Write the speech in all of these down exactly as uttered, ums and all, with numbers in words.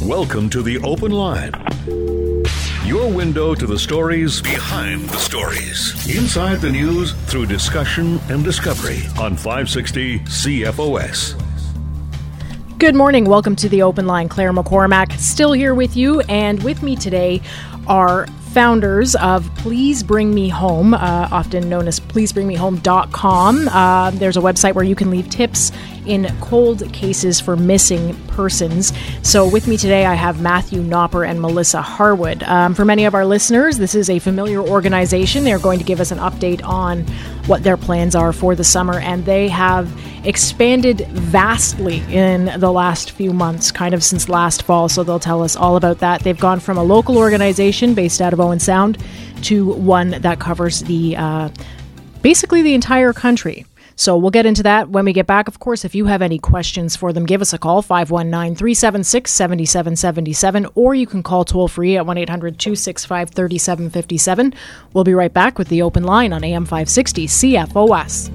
Welcome to The Open Line. Your window to the stories behind the stories. Inside the news through discussion and discovery on five sixty C F O S. Good morning. Welcome to The Open Line. Claire McCormack still here with you, and with me today are founders of Please Bring Me Home, uh, often known as please bring me home dot com. Uh, there's a website where you can leave tips in cold cases for missing persons. So with me today, I have Matthew Knopper and Melissa Harwood. Um, for many of our listeners, this is a familiar organization. They're going to give us an update on what their plans are for the summer, and they have expanded vastly in the last few months, kind of since last fall, so they'll tell us all about that. They've gone from a local organization based out of Owen Sound to one that covers the uh, basically the entire country. So we'll get into that when we get back. Of course, if you have any questions for them, give us a call, five one nine, three seven six, seven seven seven seven, or you can call toll-free at one eight hundred, two six five, three seven five seven. We'll be right back with The Open Line on A M five sixty C F O S.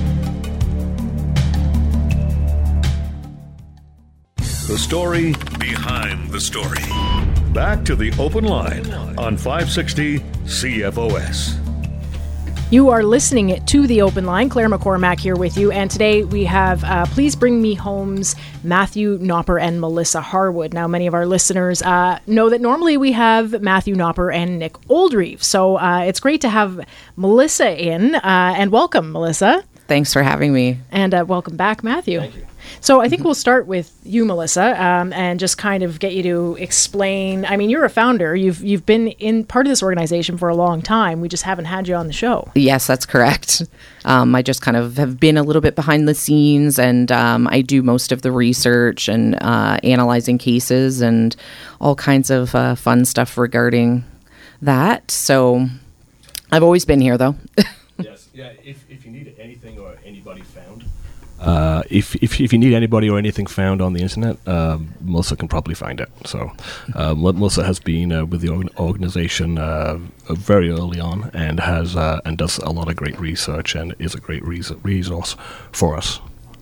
The story behind the story. Back to The Open Line on five sixty C F O S. You are listening to The Open Line. Claire McCormack here with you. And today we have uh, Please Bring Me Home's Matthew Knopper and Melissa Harwood. Now, many of our listeners uh, know that normally we have Matthew Knopper and Nick Oldreeve. So uh, it's great to have Melissa in. Uh, and welcome, Melissa. Thanks for having me. And uh, welcome back, Matthew. Thank you. So I think we'll start with you, Melissa, um, and just kind of get you to explain. I mean, you're a founder. You've you've been in part of this organization for a long time. We just haven't had you on the show. Yes, that's correct. Um, I just kind of have been a little bit behind the scenes, and um, I do most of the research and uh, analyzing cases and all kinds of uh, fun stuff regarding that. So I've always been here, though. Yes, yeah. If if you need anything or anybody found. Uh, if, if if you need anybody or anything found on the internet, uh, Melissa can probably find it. So uh, Melissa has been uh, with the organ- organization uh, very early on and has uh, and does a lot of great research and is a great res- resource for us.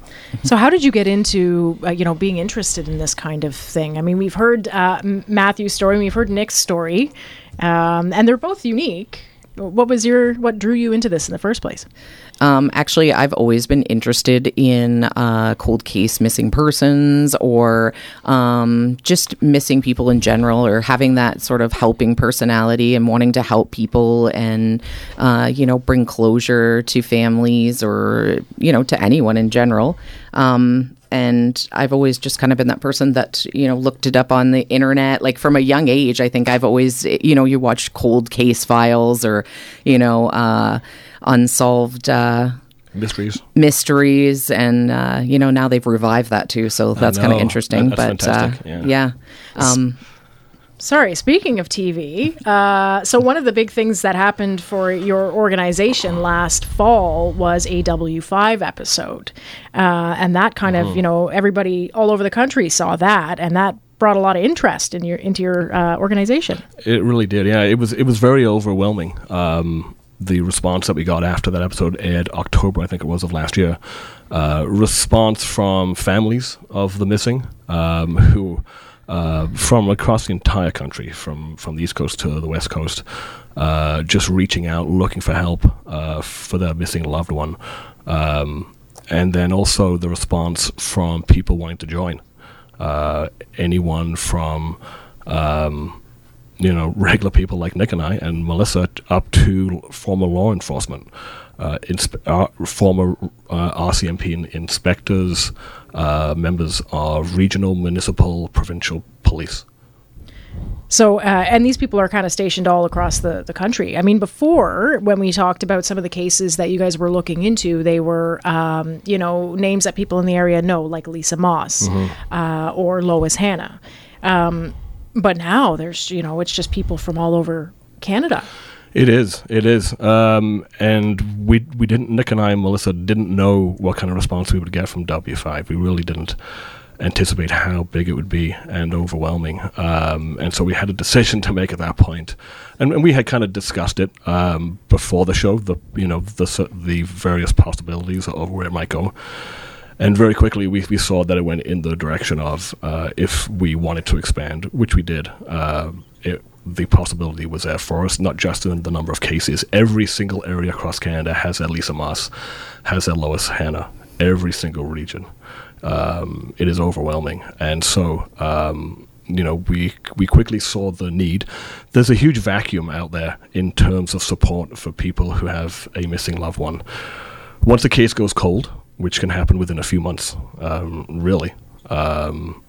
So how did you get into, uh, you know, being interested in this kind of thing? I mean, we've heard uh, Matthew's story, we've heard Nick's story, um, and they're both unique. What was your, what drew you into this in the first place? Um, actually, I've always been interested in uh, cold case missing persons or um, just missing people in general, or having that sort of helping personality and wanting to help people and, uh, you know, bring closure to families or, you know, to anyone in general. Um, And I've always just kind of been that person that, you know, looked it up on the internet. Like from a young age, I think I've always, you know, you watch cold case files or, you know, uh, unsolved uh, mysteries. Mysteries. And, uh, you know, now they've revived that too. So that's kind of interesting. That, that's but fantastic. Uh, yeah. yeah. Um, Sorry, speaking of T V, uh, so one of the big things that happened for your organization last fall was a W five episode. Uh, and that kind of, you know, everybody all over the country saw that, and that brought a lot of interest in your into your uh, organization. It really did, yeah. It was, it was very overwhelming. Um, the response that we got after that episode aired October, I think it was, of last year. Uh, response from families of the missing um, who... Uh, from across the entire country, from, from the East Coast to the West Coast, uh, just reaching out, looking for help uh, for their missing loved one. Um, and then also the response from people wanting to join. Uh, anyone from, um, you know, regular people like Nick and I and Melissa up to former law enforcement. Uh, inspe- uh, former uh, R C M P in- inspectors, uh, members of regional, municipal, provincial police. So, uh, and these people are kind of stationed all across the, the country. I mean, before, when we talked about some of the cases that you guys were looking into, they were, um, you know, names that people in the area know, like Lisa Moss mm-hmm. uh, or Lois Hanna. Um, but now there's, you know, it's just people from all over Canada. It is. It is. Um, and we we didn't, Nick and I and Melissa didn't know what kind of response we would get from W five. We really didn't anticipate how big it would be and overwhelming. Um, and so we had a decision to make at that point. And, and we had kind of discussed it um, before the show, the you know the the various possibilities of where it might go. And very quickly, we, we saw that it went in the direction of uh, if we wanted to expand, which we did, uh, it, the possibility was there for us, not just in the number of cases. Every single area across Canada has their Lisa Moss, has their Lois Hannah, every single region. Um, it is overwhelming. And so, um, you know, we we quickly saw the need. There's a huge vacuum out there in terms of support for people who have a missing loved one. Once the case goes cold, which can happen within a few months, um, really, um,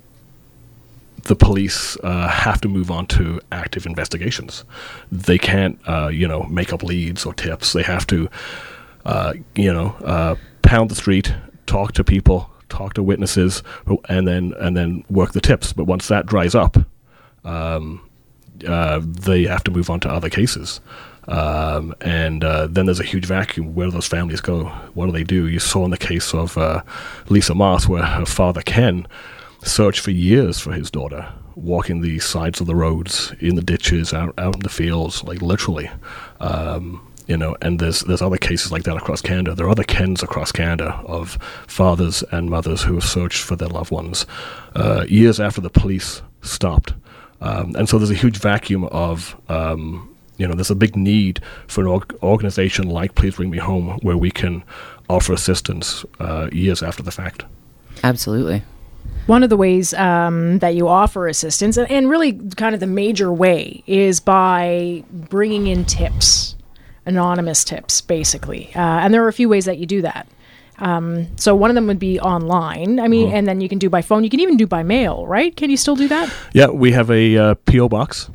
the police uh, have to move on to active investigations. They can't, uh, you know, make up leads or tips. They have to, uh, you know, uh, pound the street, talk to people, talk to witnesses, and then and then work the tips. But once that dries up, um, uh, they have to move on to other cases. Um, and uh, then there's a huge vacuum. Where do those families go? What do they do? You saw in the case of uh, Lisa Moss, where her father Ken searched for years for his daughter, walking the sides of the roads, in the ditches, out, out in the fields, like literally. Um, you know, and there's there's other cases like that across Canada. There are other Kens across Canada of fathers and mothers who have searched for their loved ones uh, years after the police stopped. Um, and so there's a huge vacuum of... Um, You know, there's a big need for an org- organization like Please Bring Me Home where we can offer assistance uh, years after the fact. Absolutely. One of the ways um, that you offer assistance, and, and really kind of the major way, is by bringing in tips, anonymous tips, basically. Uh, and there are a few ways that you do that. Um, so one of them would be online. I mean, mm-hmm. and then you can do by phone. You can even do by mail, right? Can you still do that? Yeah, we have a uh, P O box.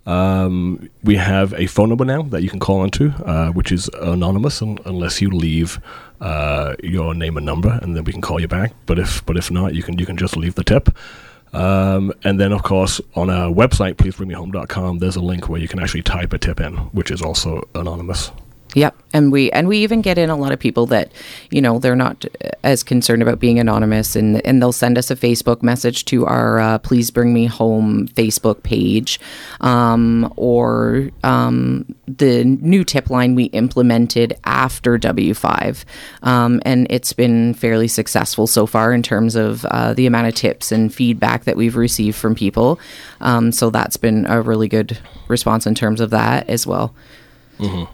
Um, we have a phone number now that you can call onto, uh, which is anonymous un- unless you leave uh, your name and number, and then we can call you back. But if but if not, you can you can just leave the tip. Um, and then, of course, on our website, please bring me home dot com, there's a link where you can actually type a tip in, which is also anonymous. Yep. And we and we even get in a lot of people that, you know, they're not as concerned about being anonymous, and, and they'll send us a Facebook message to our uh, Please Bring Me Home Facebook page, um, or um, the new tip line we implemented after W five. Um, and it's been fairly successful so far in terms of uh, the amount of tips and feedback that we've received from people. Um, so that's been a really good response in terms of that as well. Mm-hmm.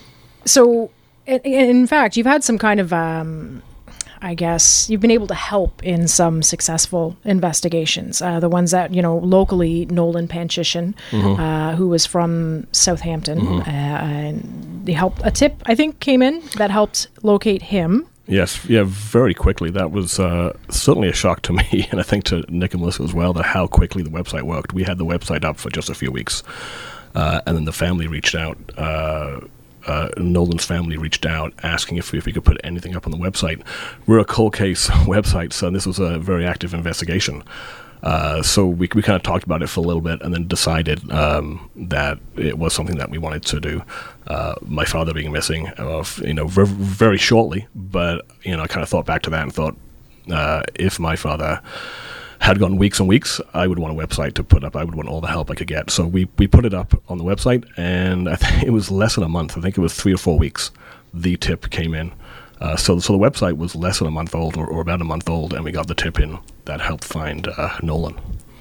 So, in fact, you've had some kind of, um, I guess, you've been able to help in some successful investigations. Uh, the ones that, you know, locally, Nolan Panchishan, mm-hmm. uh, who was from Southampton, mm-hmm. uh, and they helped, a tip, I think, came in that helped locate him. Yes, yeah, very quickly. That was uh, certainly a shock to me, and I think to Nick and Melissa as well, that how quickly the website worked. We had the website up for just a few weeks, uh, and then the family reached out. Uh, Uh, Nolan's family reached out asking if we, if we could put anything up on the website. We're a cold case website, so this was a very active investigation. Uh, so we we kind of talked about it for a little bit and then decided um, that it was something that we wanted to do. Uh, my father being missing, of you know, very, very shortly, but you know, I kind of thought back to that and thought, uh, if my father had gone weeks and weeks, I would want a website to put up. I would want all the help I could get. So we, we put it up on the website, and I think it was less than a month. I think it was three or four weeks. The tip came in. Uh, so so the website was less than a month old, or, or about a month old, and we got the tip in that helped find uh, Nolan.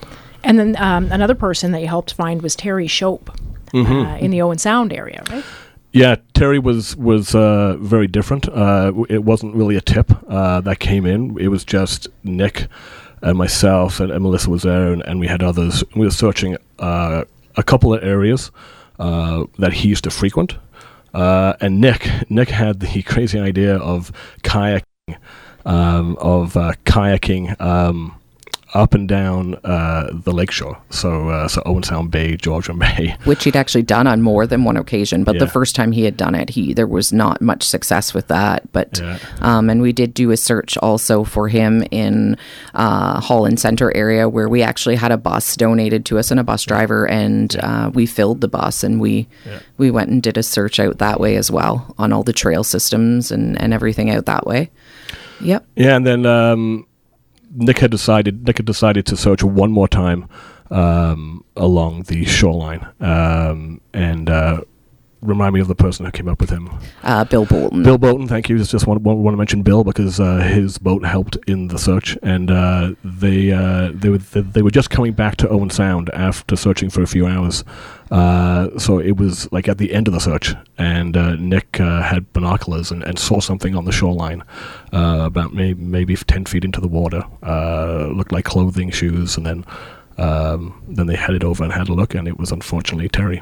And then um, another person that you helped find was Terry Shope, mm-hmm. uh, in the Owen Sound area, right? Yeah, Terry was was uh, very different. Uh, it wasn't really a tip uh, that came in. It was just Nick and myself and, and Melissa was there, and, and we had others. We were searching uh, a couple of areas uh, that he used to frequent. Uh, and Nick, Nick had the crazy idea of kayaking, um, of uh, kayaking um, up and down uh, the lakeshore. So, uh, so Owen Sound Bay, Georgian Bay, which he'd actually done on more than one occasion. But yeah. the first time he had done it, he there was not much success with that. But yeah. um, and we did do a search also for him in uh, Holland Center area, where we actually had a bus donated to us and a bus driver, and yeah. uh, we filled the bus, and we yeah. we went and did a search out that way as well on all the trail systems and and everything out that way. Yep. Yeah, and then. Um, Nick had decided. Nick had decided to search one more time um, along the shoreline, um, and uh, remind me of the person who came up with him. Uh, Bill Bolton. Bill Bolton, thank you. Just want, want, want to mention Bill because uh, his boat helped in the search, and uh, they uh, they were they were just coming back to Owen Sound after searching for a few hours. Uh, so it was like at the end of the search, and uh, Nick uh, had binoculars and, and saw something on the shoreline, uh, about maybe maybe ten feet into the water. Uh, looked like clothing, shoes, and then um, then they headed over and had a look, and it was unfortunately Terry.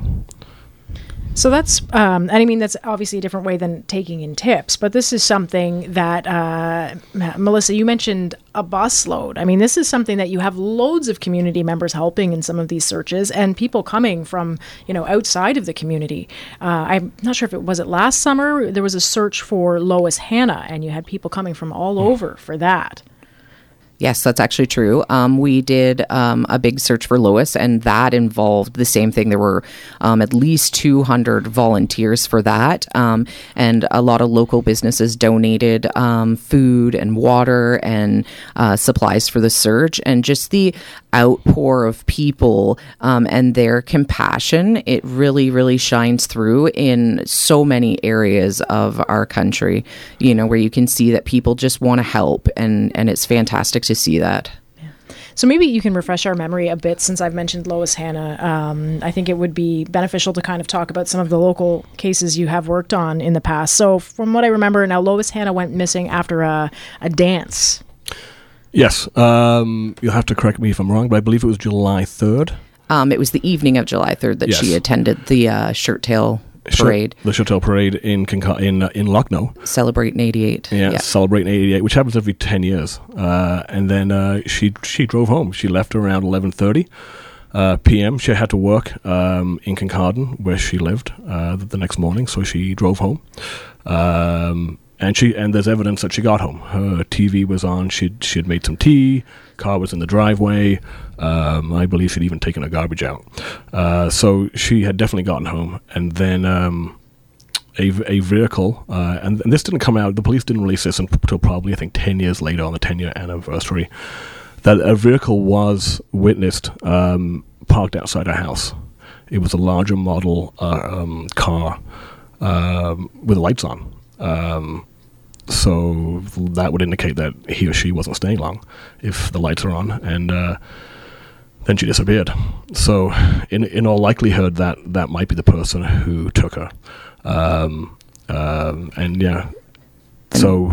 So that's, um, and I mean, that's obviously a different way than taking in tips, but this is something that, uh, Melissa, you mentioned a busload. I mean, this is something that you have loads of community members helping in some of these searches and people coming from, you know, outside of the community. Uh, I'm not sure if it was it last summer, there was a search for Lois Hannah and you had people coming from all over for that. Yes, that's actually true. Um, we did um, a big search for Lois, and that involved the same thing. There were um, at least two hundred volunteers for that, um, and a lot of local businesses donated um, food and water and uh, supplies for the search. And just the outpour of people um, and their compassion, it really, really shines through in so many areas of our country, you know, where you can see that people just want to help, and, and it's fantastic to see that. Yeah. So maybe you can refresh our memory a bit since I've mentioned Lois Hannah. Um, I think it would be beneficial to kind of talk about some of the local cases you have worked on in the past. So from what I remember now, Lois Hannah went missing after a, a dance. Yes. Um, you'll have to correct me if I'm wrong, but I believe it was July third. Um, it was the evening of July third that yes. she attended the uh, Shirt Tail Parade. The Shirt Tail Parade in Conca- in uh, in Lucknow. Celebrating eighty-eight. Yeah, yeah. Celebrating eighty-eight, which happens every ten years. Uh, and then uh, she she drove home. She left around eleven thirty uh, p.m. She had to work um, in Kincardine, where she lived, uh, the next morning, so she drove home. Um, and she and there's evidence that she got home. Her T V was on. She'd she'd made some tea. Car was in the driveway. Um, I believe she'd even taken her garbage out. Uh, so she had definitely gotten home. And then um, a, a vehicle, uh, and, and this didn't come out, the police didn't release this until probably, I think, ten years later on the ten-year anniversary, that a vehicle was witnessed um, parked outside her house. It was a larger model uh, um, car um, with lights on. Um So that would indicate that he or she wasn't staying long if the lights are on, and uh, then she disappeared. So in in all likelihood, that, that might be the person who took her. Um, um, and yeah, so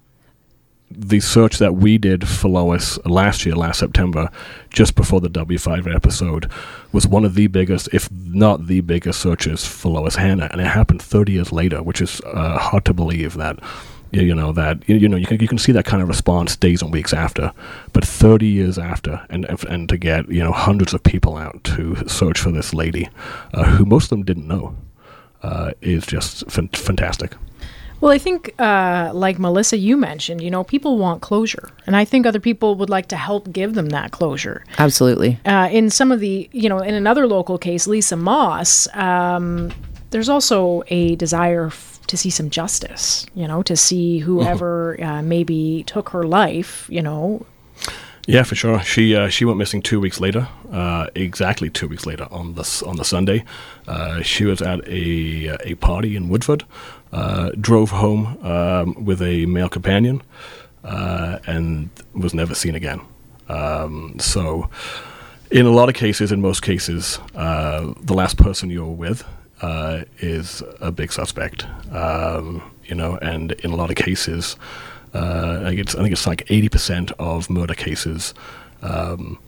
the search that we did for Lois last year, last September, just before the W five episode, was one of the biggest, if not the biggest, searches for Lois Hannah, and it happened thirty years later, which is uh, hard to believe that. You know that you, you know you can you can see that kind of response days and weeks after, but thirty years after, and and, and to get you know hundreds of people out to search for this lady, uh, who most of them didn't know, uh, is just f- fantastic. Well, I think, uh, like Melissa, you mentioned, you know, people want closure, and I think other people would like to help give them that closure. Absolutely. Uh, in some of the, you know, in another local case, Lisa Moss, um, there's also a desire f- to see some justice, you know, to see whoever uh, maybe took her life, you know. Yeah, for sure. She uh, she went missing two weeks later, uh, exactly two weeks later on the on the Sunday. Uh, she was at a a party in Woodford, uh, drove home um, with a male companion, uh, and was never seen again. Um, so, in a lot of cases, in most cases, uh, the last person you're with uh, is a big suspect. Um, you know, and in a lot of cases. Uh, I, think it's, I think it's like eighty percent of murder cases. Um,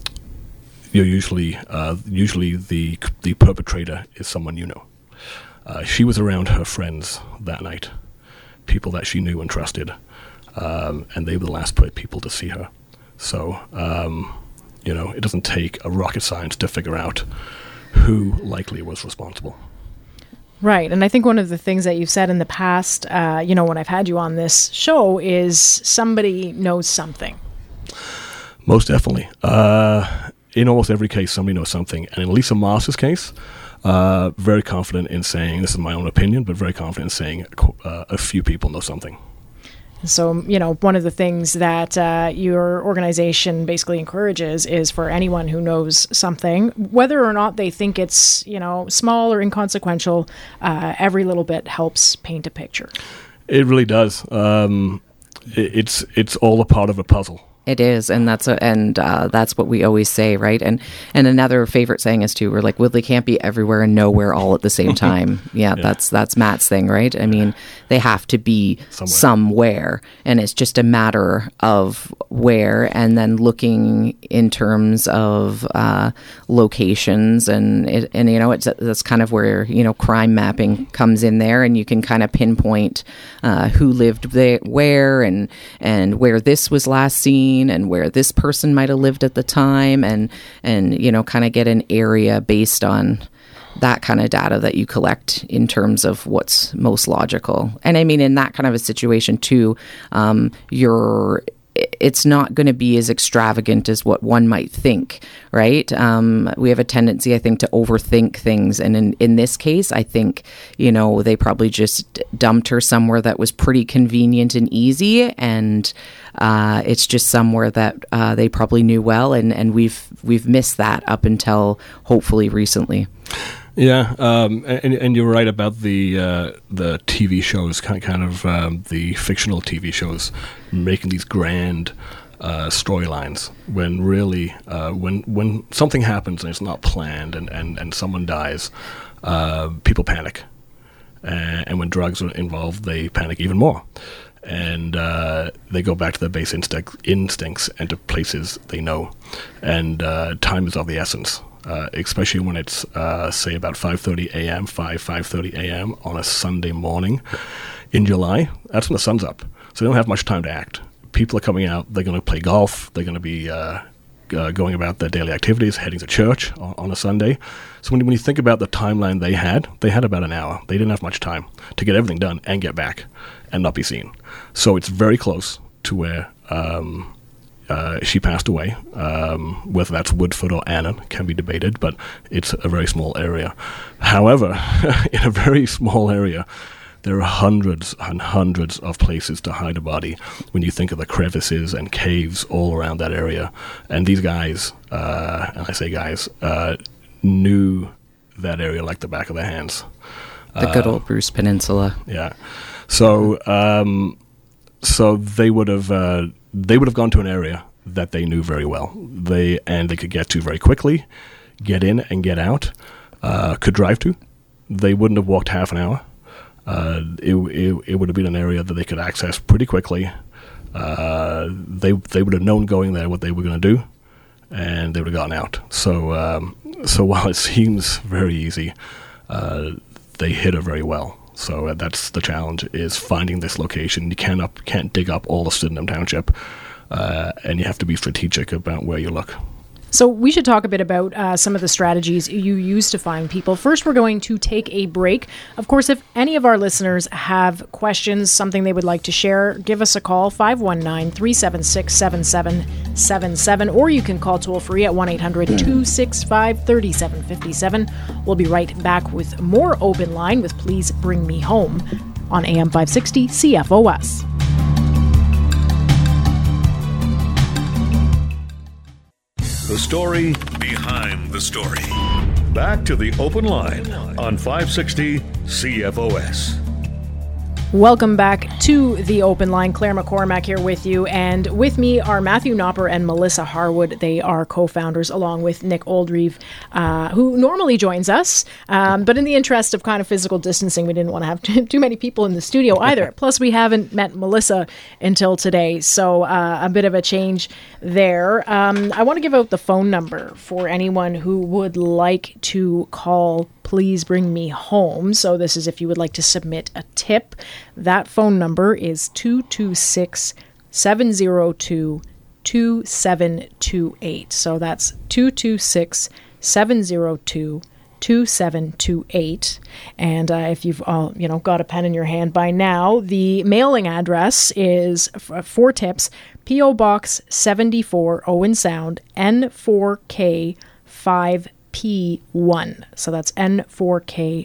you're usually uh, usually the the perpetrator is someone you know. Uh, she was around her friends that night, people that she knew and trusted, um, and they were the last people to see her. So um, you know, it doesn't take a rocket science to figure out who likely was responsible. Right. And I think one of the things that you've said in the past, uh, you know, when I've had you on this show, is somebody knows something. Most definitely. Uh, in almost every case, somebody knows something. And in Lisa Moss's case, uh, very confident in saying, this is my own opinion, but very confident in saying uh, a few people know something. So, you know, one of the things that uh, your organization basically encourages is for anyone who knows something, whether or not they think it's, you know, small or inconsequential, uh, every little bit helps paint a picture. It really does. Um, it, it's it's all a part of a puzzle. It is, and that's a, and uh, that's what we always say, right? And and another favorite saying is too, we're like, well, they can't be everywhere and nowhere all at the same time. Yeah, yeah, that's that's Matt's thing, right? I mean, they have to be somewhere. somewhere, and it's just a matter of where, and then looking in terms of uh, locations, and it, and you know, it's that's kind of where, you know, crime mapping comes in there, and you can kind of pinpoint uh, who lived there, where, and and where this was last seen, and where this person might have lived at the time, and and you know, kind of get an area based on that kind of data that you collect in terms of what's most logical. And I mean, in that kind of a situation too, um, you're it's not going to be as extravagant as what one might think, right? Um, we have a tendency, I think, to overthink things. And in, in this case, I think, you know, they probably just dumped her somewhere that was pretty convenient and easy. And uh, it's just somewhere that uh, they probably knew well. And, and we've we've missed that up until hopefully recently. Yeah, um, and, and you're right about the uh, the T V shows, kind kind of um, the fictional T V shows, making these grand uh, storylines. When really, uh, when when something happens and it's not planned, and, and, and someone dies, uh, people panic, and, and when drugs are involved, they panic even more, and uh, they go back to their base instinct, instincts and to places they know, and uh, time is of the essence. Uh, especially when it's, uh, say, about five thirty a.m., five, five thirty a.m. on a Sunday morning in July. That's when the sun's up. So they don't have much time to act. People are coming out. They're going to play golf. They're going to be uh, uh, going about their daily activities, heading to church on, on a Sunday. So when, when you think about the timeline they had, they had about an hour. They didn't have much time to get everything done and get back and not be seen. So it's very close to where... Um, Uh, she passed away. Um, whether that's Woodford or Annan can be debated, but it's a very small area. However, in a very small area, there are hundreds and hundreds of places to hide a body when you think of the crevices and caves all around that area. And these guys, uh, and I say guys, uh, knew that area like the back of their hands. The good uh, old Bruce Peninsula. Yeah. So, um, so they would have... Uh, They would have gone to an area that they knew very well. They and they could get to very quickly, get in and get out. Uh, could drive to. They wouldn't have walked half an hour. Uh, it, it it would have been an area that they could access pretty quickly. Uh, they they would have known going there what they were going to do, and they would have gotten out. So um, so while it seems very easy, uh, they hit her very well. So uh, that's the challenge, is finding this location. You can't, up, can't dig up all of Sydenham Township, uh, and you have to be strategic about where you look. So we should talk a bit about uh, some of the strategies you use to find people. First, we're going to take a break. Of course, if any of our listeners have questions, something they would like to share, give us a call, five one nine, three seven six, seven seven seven seven, or you can call toll-free at one eight hundred, two six five, three seven five seven. We'll be right back with more Open Line with Please Bring Me Home on A M five sixty C F O S. The story behind the story. Back to the Open Line on five sixty C F O S. Welcome back to the Open Line. Claire McCormack here with you. And with me are Matthew Knopper and Melissa Harwood. They are co-founders along with Nick Oldreive, uh, who normally joins us. Um, but in the interest of kind of physical distancing, we didn't want to have too, too many people in the studio either. Plus, we haven't met Melissa until today. So uh, a bit of a change there. Um, I want to give out the phone number for anyone who would like to call Please Bring Me Home. So this is if you would like to submit a tip. That phone number is two two six, seven zero two, two seven two eight. So that's two two six, seven zero two, two seven two eight. And uh, if you've all, you know, got a pen in your hand by now, the mailing address is f- four tips, P O Box seventy-four, Owen Sound, N four K five P one. So that's N four K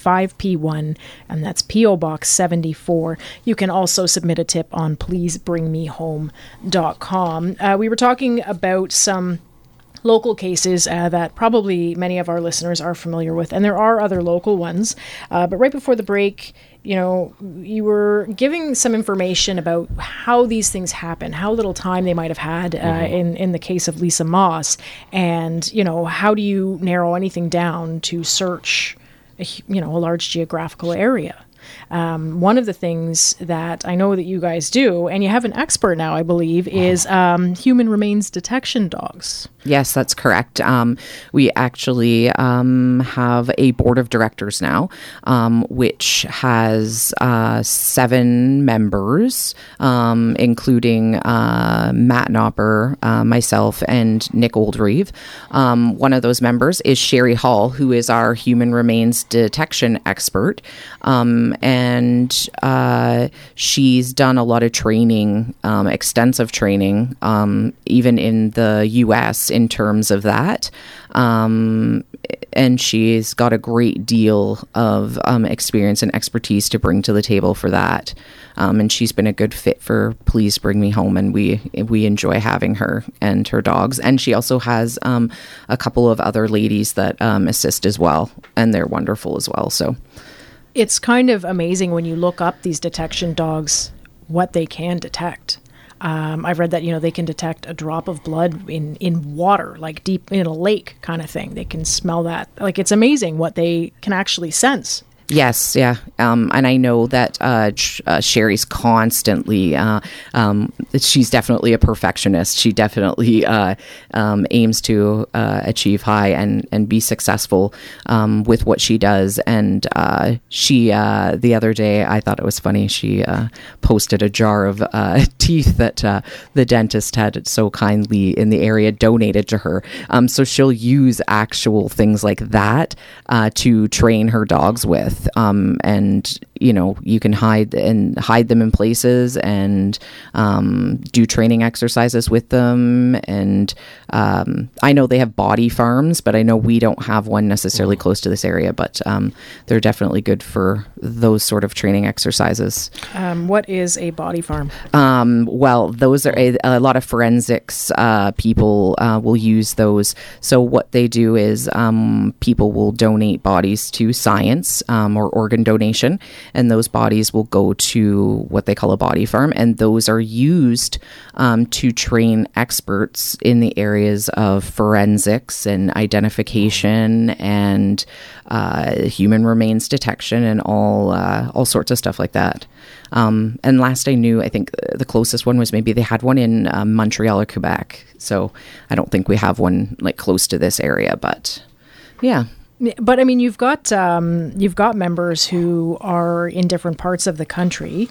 five P one, and that's P O Box seventy-four. You can also submit a tip on please bring me home dot com. Uh, we were talking about some local cases uh, that probably many of our listeners are familiar with, and there are other local ones. Uh, but right before the break, you know, you were giving some information about how these things happen, how little time they might have had uh, mm-hmm. in, in the case of Lisa Moss, and, you know, how do you narrow anything down to search, a, you know, a large geographical area? Um, one of the things that I know that you guys do, and you have an expert now, I believe, is um, human remains detection dogs. Yes, that's correct. Um, we actually um, have a board of directors now, um, which has uh, seven members, um, including uh, Matt Knopper, uh, myself, and Nick Oldreeve. Um, one of those members is Sherry Hall, who is our human remains detection expert. Um, and uh, she's done a lot of training, um, extensive training, um, even in the U S in terms of that. Um, and she's got a great deal of um, experience and expertise to bring to the table for that. Um, and she's been a good fit for Please Bring Me Home, and we we enjoy having her and her dogs. And she also has um, a couple of other ladies that um, assist as well, and they're wonderful as well. So it's kind of amazing when you look up these detection dogs, what they can detect. Um, I've read that, you know, they can detect a drop of blood in, in water, like deep in a lake kind of thing. They can smell that. Like, it's amazing what they can actually sense. Yes, yeah. Um, and I know that uh, uh, Sherry's constantly, uh, um, she's definitely a perfectionist. She definitely uh, um, aims to uh, achieve high and, and be successful um, with what she does. And uh, she, uh, the other day, I thought it was funny, she uh, posted a jar of uh, teeth that uh, the dentist had so kindly in the area donated to her. Um, so she'll use actual things like that uh, to train her dogs with. Um, and, you know, you can hide and hide them in places and um, do training exercises with them. And um, I know they have body farms, but I know we don't have one necessarily close to this area, but um, they're definitely good for those sort of training exercises. Um, what is a body farm? Um, well, those are a, a lot of forensics uh, people uh, will use those. So what they do is um, people will donate bodies to science um, or organ donation, and those bodies will go to what they call a body farm, and those are used um, to train experts in the areas of forensics and identification and uh, human remains detection and all uh, all sorts of stuff like that. Um, and last I knew, I think the closest one was maybe they had one in uh, Montreal or Quebec. So I don't think we have one like close to this area, but yeah. But I mean, you've got um, you've got members who are in different parts of the country.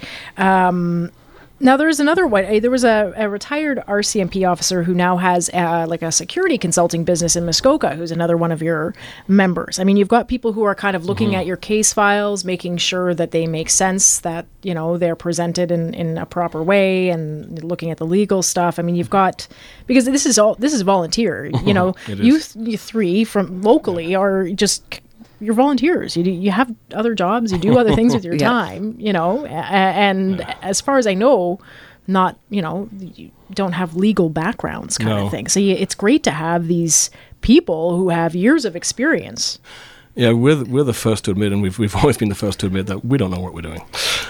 Um, now, there's another one. There was a, a retired R C M P officer who now has uh, like a security consulting business in Muskoka, who's another one of your members. I mean, you've got people who are kind of looking mm-hmm. at your case files, making sure that they make sense, that, you know, they're presented in, in a proper way, and looking at the legal stuff. I mean, you've got, because this is all, this is volunteer, you know, you, th- you three from locally are just, you're volunteers. You do, you have other jobs, you do other things with your yeah. time, you know, and yeah. as far as I know, not, you know, you don't have legal backgrounds kind no. of thing. So you, it's great to have these people who have years of experience. Yeah, we're the, we're the first to admit, and we've we've always been the first to admit that we don't know what we're doing,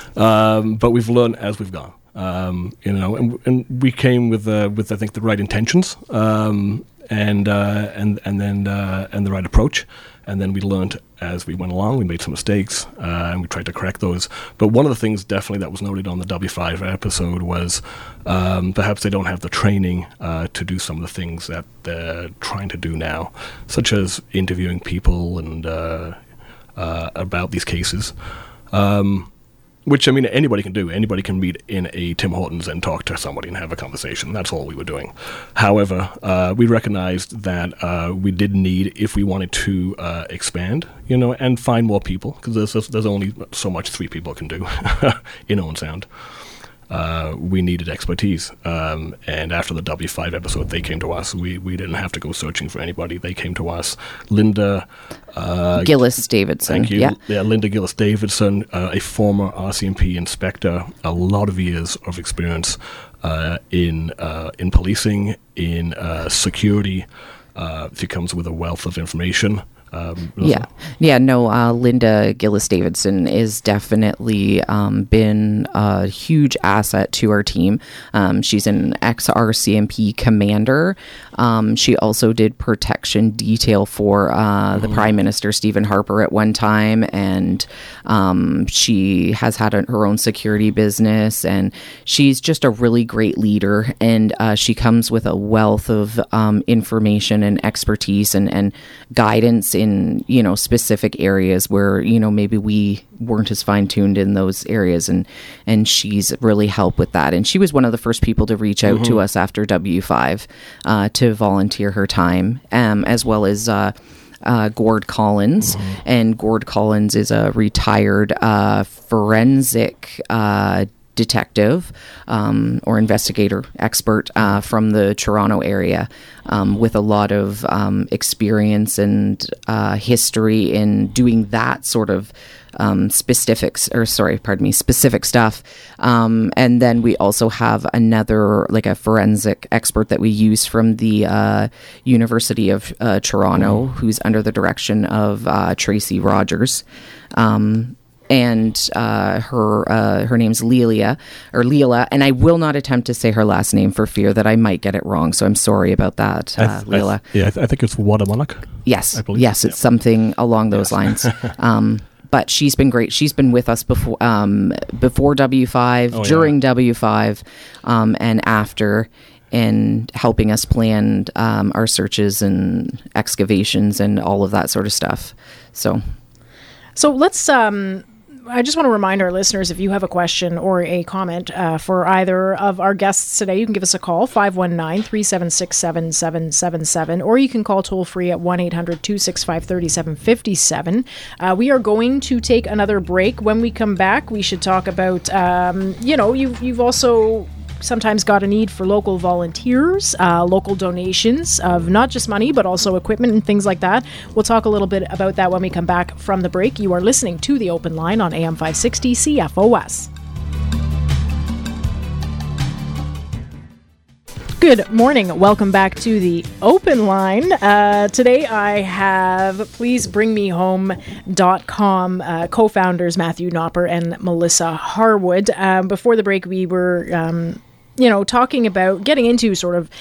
um, but we've learned as we've gone. Um, you know, and and we came with uh, with I think the right intentions, um, and uh, and and then uh, and the right approach, and then we learned as we went along. We made some mistakes, uh, and we tried to correct those. But one of the things definitely that was noted on the W five episode was um, perhaps they don't have the training uh, to do some of the things that they're trying to do now, such as interviewing people and uh, uh, about these cases. Um, Which, I mean, anybody can do. Anybody can meet in a Tim Hortons and talk to somebody and have a conversation. That's all we were doing. However, uh, we recognized that uh, we did need, if we wanted to uh, expand, you know, and find more people, because there's, there's only so much three people can do in Owen Sound. uh, we needed expertise. Um, and after the W five episode, they came to us. We we didn't have to go searching for anybody. They came to us. Linda uh, Gillis Davidson. Thank you. Yeah, yeah Linda Gillis Davidson, uh, a former R C M P inspector, a lot of years of experience uh, in uh, in policing, in uh, security. Uh, she comes with a wealth of information. Um, yeah, yeah. No, uh, Linda Gillis Davidson is definitely um, been a huge asset to our team. Um, she's an ex-R C M P commander. Um, she also did protection detail for uh, the mm-hmm. Prime Minister Stephen Harper at one time, and um, she has had a, her own security business. And she's just a really great leader, and uh, she comes with a wealth of um, information and expertise and and guidance in, you know, specific areas where, you know, maybe we weren't as fine-tuned in those areas, and and she's really helped with that. And she was one of the first people to reach out mm-hmm. to us after W five uh, to volunteer her time, um, as well as uh, uh, Gord Collins. Mm-hmm. And Gord Collins is a retired uh, forensic uh detective um, or investigator expert uh, from the Toronto area, um, with a lot of um, experience and uh, history in doing that sort of um, specifics, or sorry, pardon me, specific stuff. Um, and then we also have another, like a forensic expert that we use from the uh, University of uh, Toronto, mm. who's under the direction of uh, Tracy Rogers. Um, And uh, her uh, her name's Lelia, or Leela, and I will not attempt to say her last name for fear that I might get it wrong. So I'm sorry about that, uh, I th- Leela. I th- yeah, I, th- I think it's Wadamunnock. Yes, I believe. yes, it's yeah. something along those yes. lines. Um, but she's been great. She's been with us before um, before W five, oh, during yeah. W five, um, and after, and helping us plan um, our searches and excavations and all of that sort of stuff. So, so let's. Um I just want to remind our listeners, if you have a question or a comment uh, for either of our guests today, you can give us a call, five one nine, three seven six, seven seven seven seven, or you can call toll-free at one eight hundred, two six five, three seven five seven. Uh, we are going to take another break. When we come back, we should talk about, um, you know, you've, you've also sometimes got a need for local volunteers, uh, local donations of not just money, but also equipment and things like that. We'll talk a little bit about that when we come back from the break. You are listening to The Open Line on A M five sixty C F O S. Good morning. Welcome back to The Open Line. Uh, today I have please bring me home dot com uh, co-founders Matthew Knopper and Melissa Harwood. Um, before the break, we were um, you know, talking about getting into sort of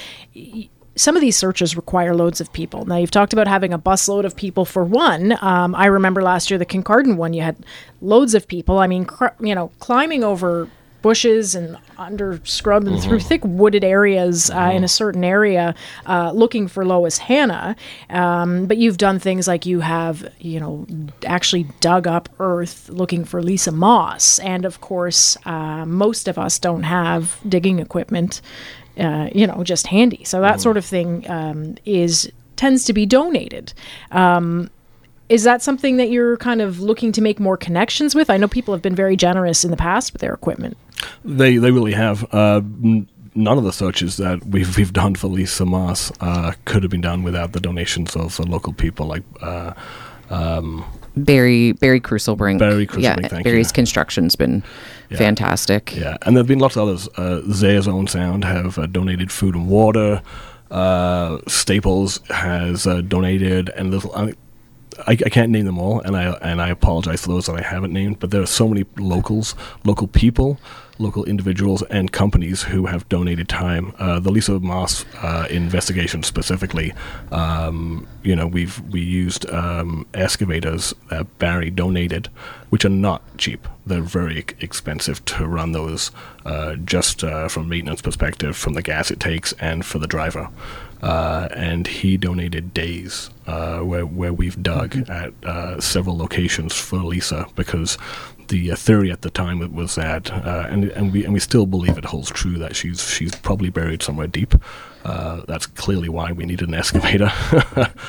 some of these searches require loads of people. Now, you've talked about having a busload of people for one. Um, I remember last year, the Kincardine one, you had loads of people. I mean, cr- you know, climbing over bushes and under scrub and mm-hmm. through thick wooded areas uh, mm-hmm. in a certain area uh, looking for Lois Hannah. Um, but you've done things like you have, you know, actually dug up earth looking for Lisa Moss. And of course, uh, most of us don't have digging equipment, uh, you know, just handy. So that mm-hmm. sort of thing um, is tends to be donated. Um, Is that something that you're kind of looking to make more connections with? I know people have been very generous in the past with their equipment. They they really have. Uh, n- none of the searches that we've we've done for Lisa Moss uh, could have been done without the donations of the local people, like uh, um, Barry Barry Cruselbrink. Barry Cruselbrink, yeah, thank Barry's you. Construction's been yeah. fantastic. Yeah, and there've been lots of others. Uh, Zaya's Own Sound have uh, donated food and water. Uh, Staples has uh, donated, and there's. I, I, I can't name them all, and I and I apologize for those that I haven't named, but there are so many locals, local people, local individuals, and companies who have donated time. Uh, the Lisa Moss uh, investigation specifically, um, you know, we've we used um, excavators that Barry donated, which are not cheap. They're very expensive to run those, uh, just uh, from a maintenance perspective, from the gas it takes, and for the driver. Uh, and he donated days uh, where where we've dug mm-hmm. at uh, several locations for Lisa, because the uh, theory at the time it was that, uh, and and we and we still believe it holds true, that she's she's probably buried somewhere deep. Uh, that's clearly why we needed an excavator.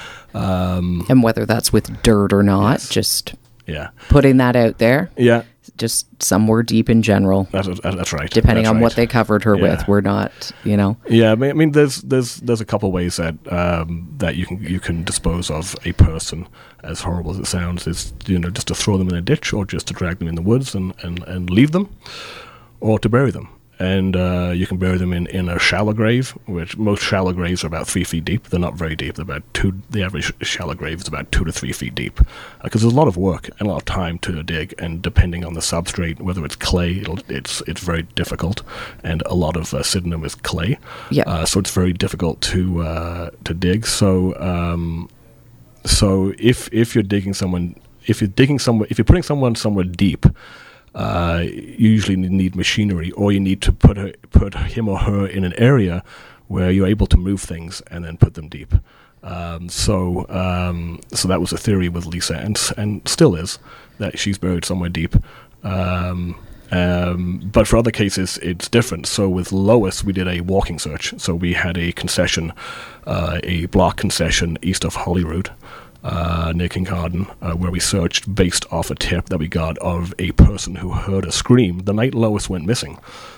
um, and whether that's with dirt or not, yes. just yeah, putting that out there. Yeah. just somewhere deep in general. That's, that's right. Depending that's on right. what they covered her Yeah. with, we're not, you know. Yeah, I mean, I mean, there's there's there's a couple ways that um, that you can you can dispose of a person, as horrible as it sounds. Is, you know, just to throw them in a ditch, or just to drag them in the woods and, and, and leave them, or to bury them. And uh, you can bury them in, in a shallow grave, which most shallow graves are about three feet deep. They're not very deep. They're about two. The average shallow grave is about two to three feet deep, because uh, there's a lot of work and a lot of time to dig. And depending on the substrate, whether it's clay, it'll, it's it's very difficult. And a lot of uh, Sydenham is clay, Yeah. uh, so it's very difficult to uh, to dig. So um, so if if you're digging someone, if you're digging somewhere, if you're putting someone somewhere deep. Uh, you usually need machinery, or you need to put her, put him or her in an area where you're able to move things and then put them deep. Um, so, um, so that was a theory with Lisa, and and still is, that she's buried somewhere deep. Um, um, but for other cases, it's different. So with Lois, we did a walking search. So we had a concession, uh, a block concession east of Holyrood. Uh, near Kincardine, uh, where we searched based off a tip that we got of a person who heard a scream the night Lois went missing.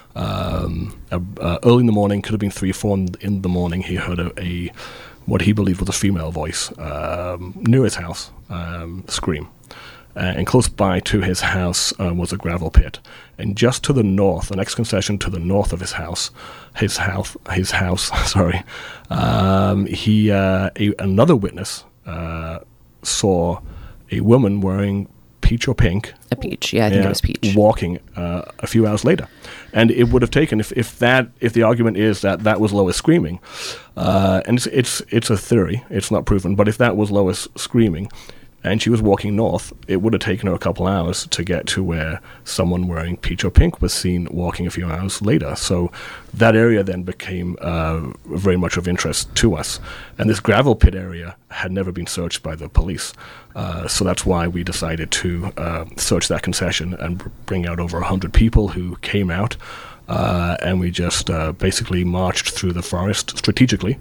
Um, uh, uh, early in the morning, could have been three, four in, in the morning, he heard a, a what he believed was a female voice um, near his house um, scream. Uh, and close by to his house uh, was a gravel pit, and just to the north, the next concession to the north of his house, his house, his house, sorry, um, he uh, a, another witness. Uh, saw a woman wearing peach or pink. A peach, yeah, I think yeah, it was peach. Walking uh, a few hours later. And it would have taken, if, if that, if the argument is that that was Lois screaming, uh, and it's, it's, it's a theory, it's not proven, but if that was Lois screaming, and she was walking north, it would have taken her a couple hours to get to where someone wearing peach or pink was seen walking a few hours later. So that area then became uh, very much of interest to us. And this gravel pit area had never been searched by the police. Uh, so that's why we decided to uh, search that concession and br- bring out over one hundred people who came out. Uh, and we just uh, basically marched through the forest strategically.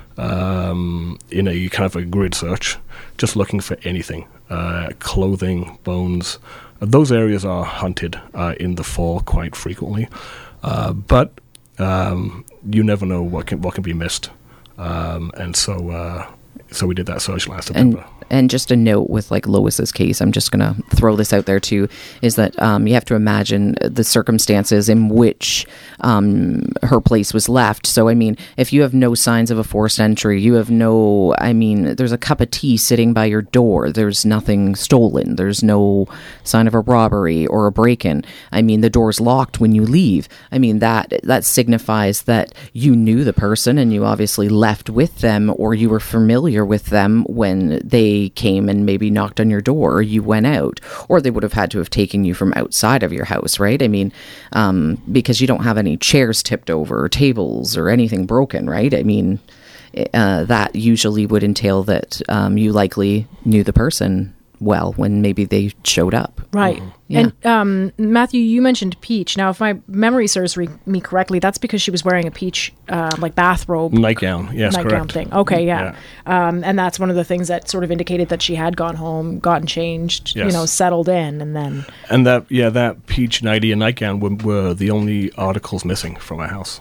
Um, in a kind of a grid search, just looking for anything, uh, clothing, bones. Uh, those areas are hunted uh, in the fall quite frequently, uh, but um, you never know what can what can be missed, um, and so uh, so we did that search last September. And and just a note with like Lois's case, I'm just going to throw this out there too, is that um, you have to imagine the circumstances in which um, her place was left. So, I mean, if you have no signs of a forced entry, you have no, I mean, there's a cup of tea sitting by your door. There's nothing stolen. There's no sign of a robbery or a break-in. I mean, the door's locked when you leave. I mean, that that signifies that you knew the person and you obviously left with them, or you were familiar with them when they came and maybe knocked on your door, or you went out, or they would have had to have taken you from outside of your house, right? I mean, um, because you don't have any chairs tipped over or tables or anything broken, right? I mean, uh, that usually would entail that um, you likely knew the person well when maybe they showed up. Right. Mm-hmm. Yeah. And um, Matthew, you mentioned peach. Now, if my memory serves re- me correctly, that's because she was wearing a peach, uh, like bathrobe. Nightgown, yes, nightgown correct. thing. Okay, yeah. yeah. Um, and that's one of the things that sort of indicated that she had gone home, gotten changed, Yes. you know, settled in, and then... And that, yeah, that peach nightie and nightgown were, were the only articles missing from our house.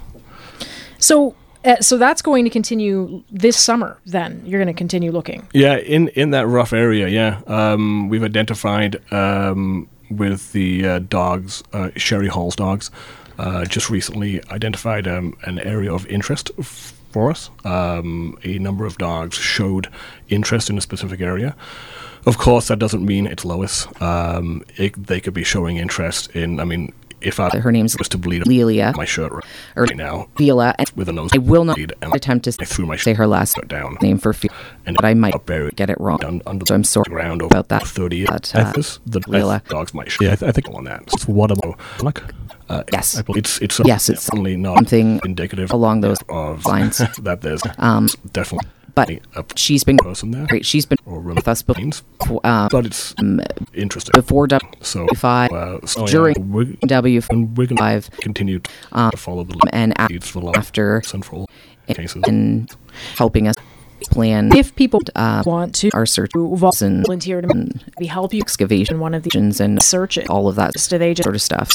So... Uh, so that's going to continue this summer, then? You're going to continue looking? Yeah, in, in that rough area, yeah. Um, we've identified um, with the uh, dogs, uh, Sherry Hall's dogs, uh, just recently identified um, an area of interest f- for us. Um, a number of dogs showed interest in a specific area. Of course, that doesn't mean it's Lois. Um, it, they could be showing interest in, I mean... If I Her name's was to bleed Lelia. my shirt right, Or right now Vila. And with a nose, I will not bleed, and attempt to I threw my say her last shirt down, name for Vila, and but I might buried get it wrong. un- under So I'm the sorry ground over about that. thirty years. But, I uh, think this- the Leila. dogs might. Yeah, I, th- I think on that. So what about like? Uh, Yes. I believe it's it's Yes, it's certainly not something indicative along those of lines. that there's Um, definitely But a she's been person there great. She's been or room with us before, means, um, but it's interesting. before So W five, uh, so, yeah, during we're, W and we're going to five, continue to um, follow the and a- leads for the after central cases and helping us plan. If people uh, want to our search volunteer to maybe help you excavation one of the and search it, all of that do they just sort of stuff.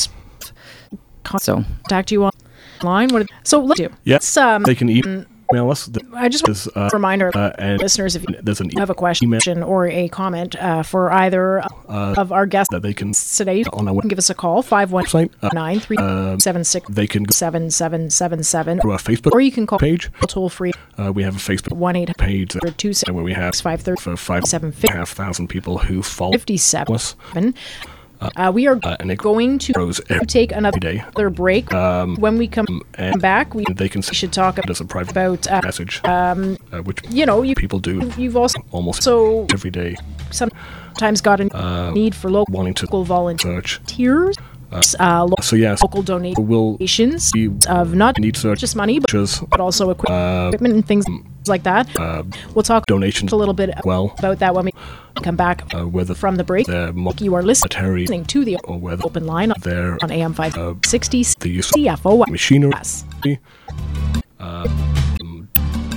So contact you online. What? So let's do. Yes, yeah. um, they can email us. I just want to uh, remind our uh, and listeners if you there's an have a question email. or a comment uh, for either uh, of our guests that they can today, on our give us a call five one nine three seven six they can go seven seven seven seven to our Facebook or you can call page toll free. Uh, we have a Facebook one eight page uh, two where we have five thirty for five seven and a half thousand people who follow fifty seven. us. Uh, we are uh, and it going to grows every take another day. break. Um, when we come and back, we they can should talk as a private about uh, message, um, uh, which you know you, people do. You've also almost so every day. Sometimes got a Uh, need for local wanting to volunteers. search. Uh, uh, lo- So yes, local donations we of not need search just money, but, searches, but also equip- uh, equipment and things like that. uh, We'll talk donations a little bit well, about that when we come back uh, whether from the break. they're You are monetary listening to the or whether open line they're on A M five sixty uh, the use C F O of machinery, S. uh, um,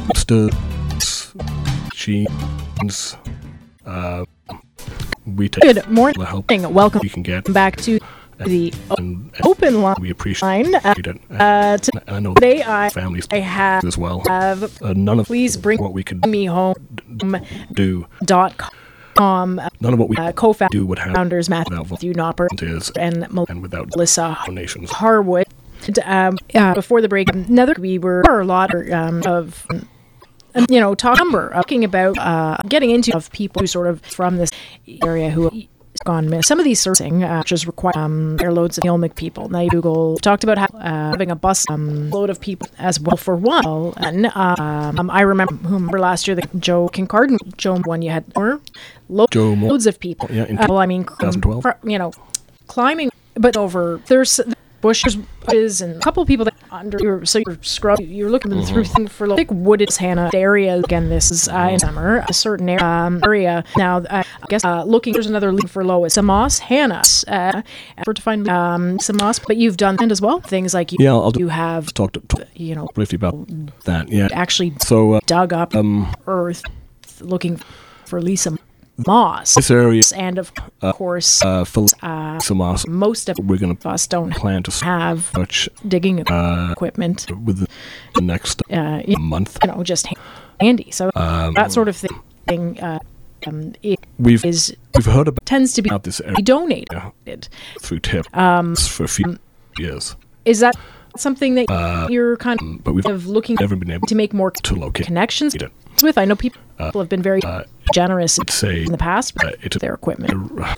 studs, machines. Uh, we take Good the morning. help Welcome we can get back to the and, and open line. we appreciate Line. Uh, it. uh, And I know today I families I have as well. have Uh, none of please bring what we could me home do, dot com. none of what we Uh, co-founders do would happen founders without Matthew Knopper volunteers and and without Melissa donations. Harwood. And, um, uh, before the break, another we were a lot um, of um, you know talk number talking about uh, getting into of people who sort of from this area who have gone missing. Some of these searching uh, just require um, airloads of Ilmic people. Now Google talked about how, uh, having a bus um, load of people as well for one. And uh, um, I remember whom last year the Joe Kincardine Joe one you had or lo- Joe Mo- loads of people. Yeah, in uh, well, I mean, twenty twelve. you know, climbing, but over there's bushes and a couple of people that under you're, so you're scrub you're looking mm-hmm. through things for like wooded Hannah area. Again, this is uh, in summer a certain area, um, area. Now uh, I guess uh, looking there's another link for Lois Samos Hannah uh, effort to find um Samos, but you've done that as well. Things like you, yeah, I'll you have talk to, to you know briefly about that. Yeah, actually so uh, dug up um, earth looking for Lisa Moss. This area, and of uh, course, uh, for uh, Moss, most of we're going to us don't plan to have touch digging uh, equipment within the next uh, you month. know, just handy. So Um, that sort of thing uh, um, it We've is we've heard about tends to be this area donated. yeah, through tips Um, for a few years, is that something that Uh, you're kind of, but we've of looking never been able to make more to locate connections it. with? I know people have been very uh, generous It's a in the past uh, with it's a, their equipment.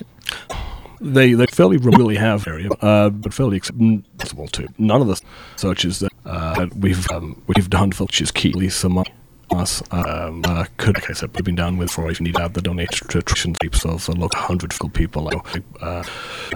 they they fairly really have area, uh, but fairly accessible to none of the searches that, uh, that we've um, we've done for which is key. At least some us um, uh, could, like I said, we've been done with for if you need to have the donation tapes of a local hundred people, uh,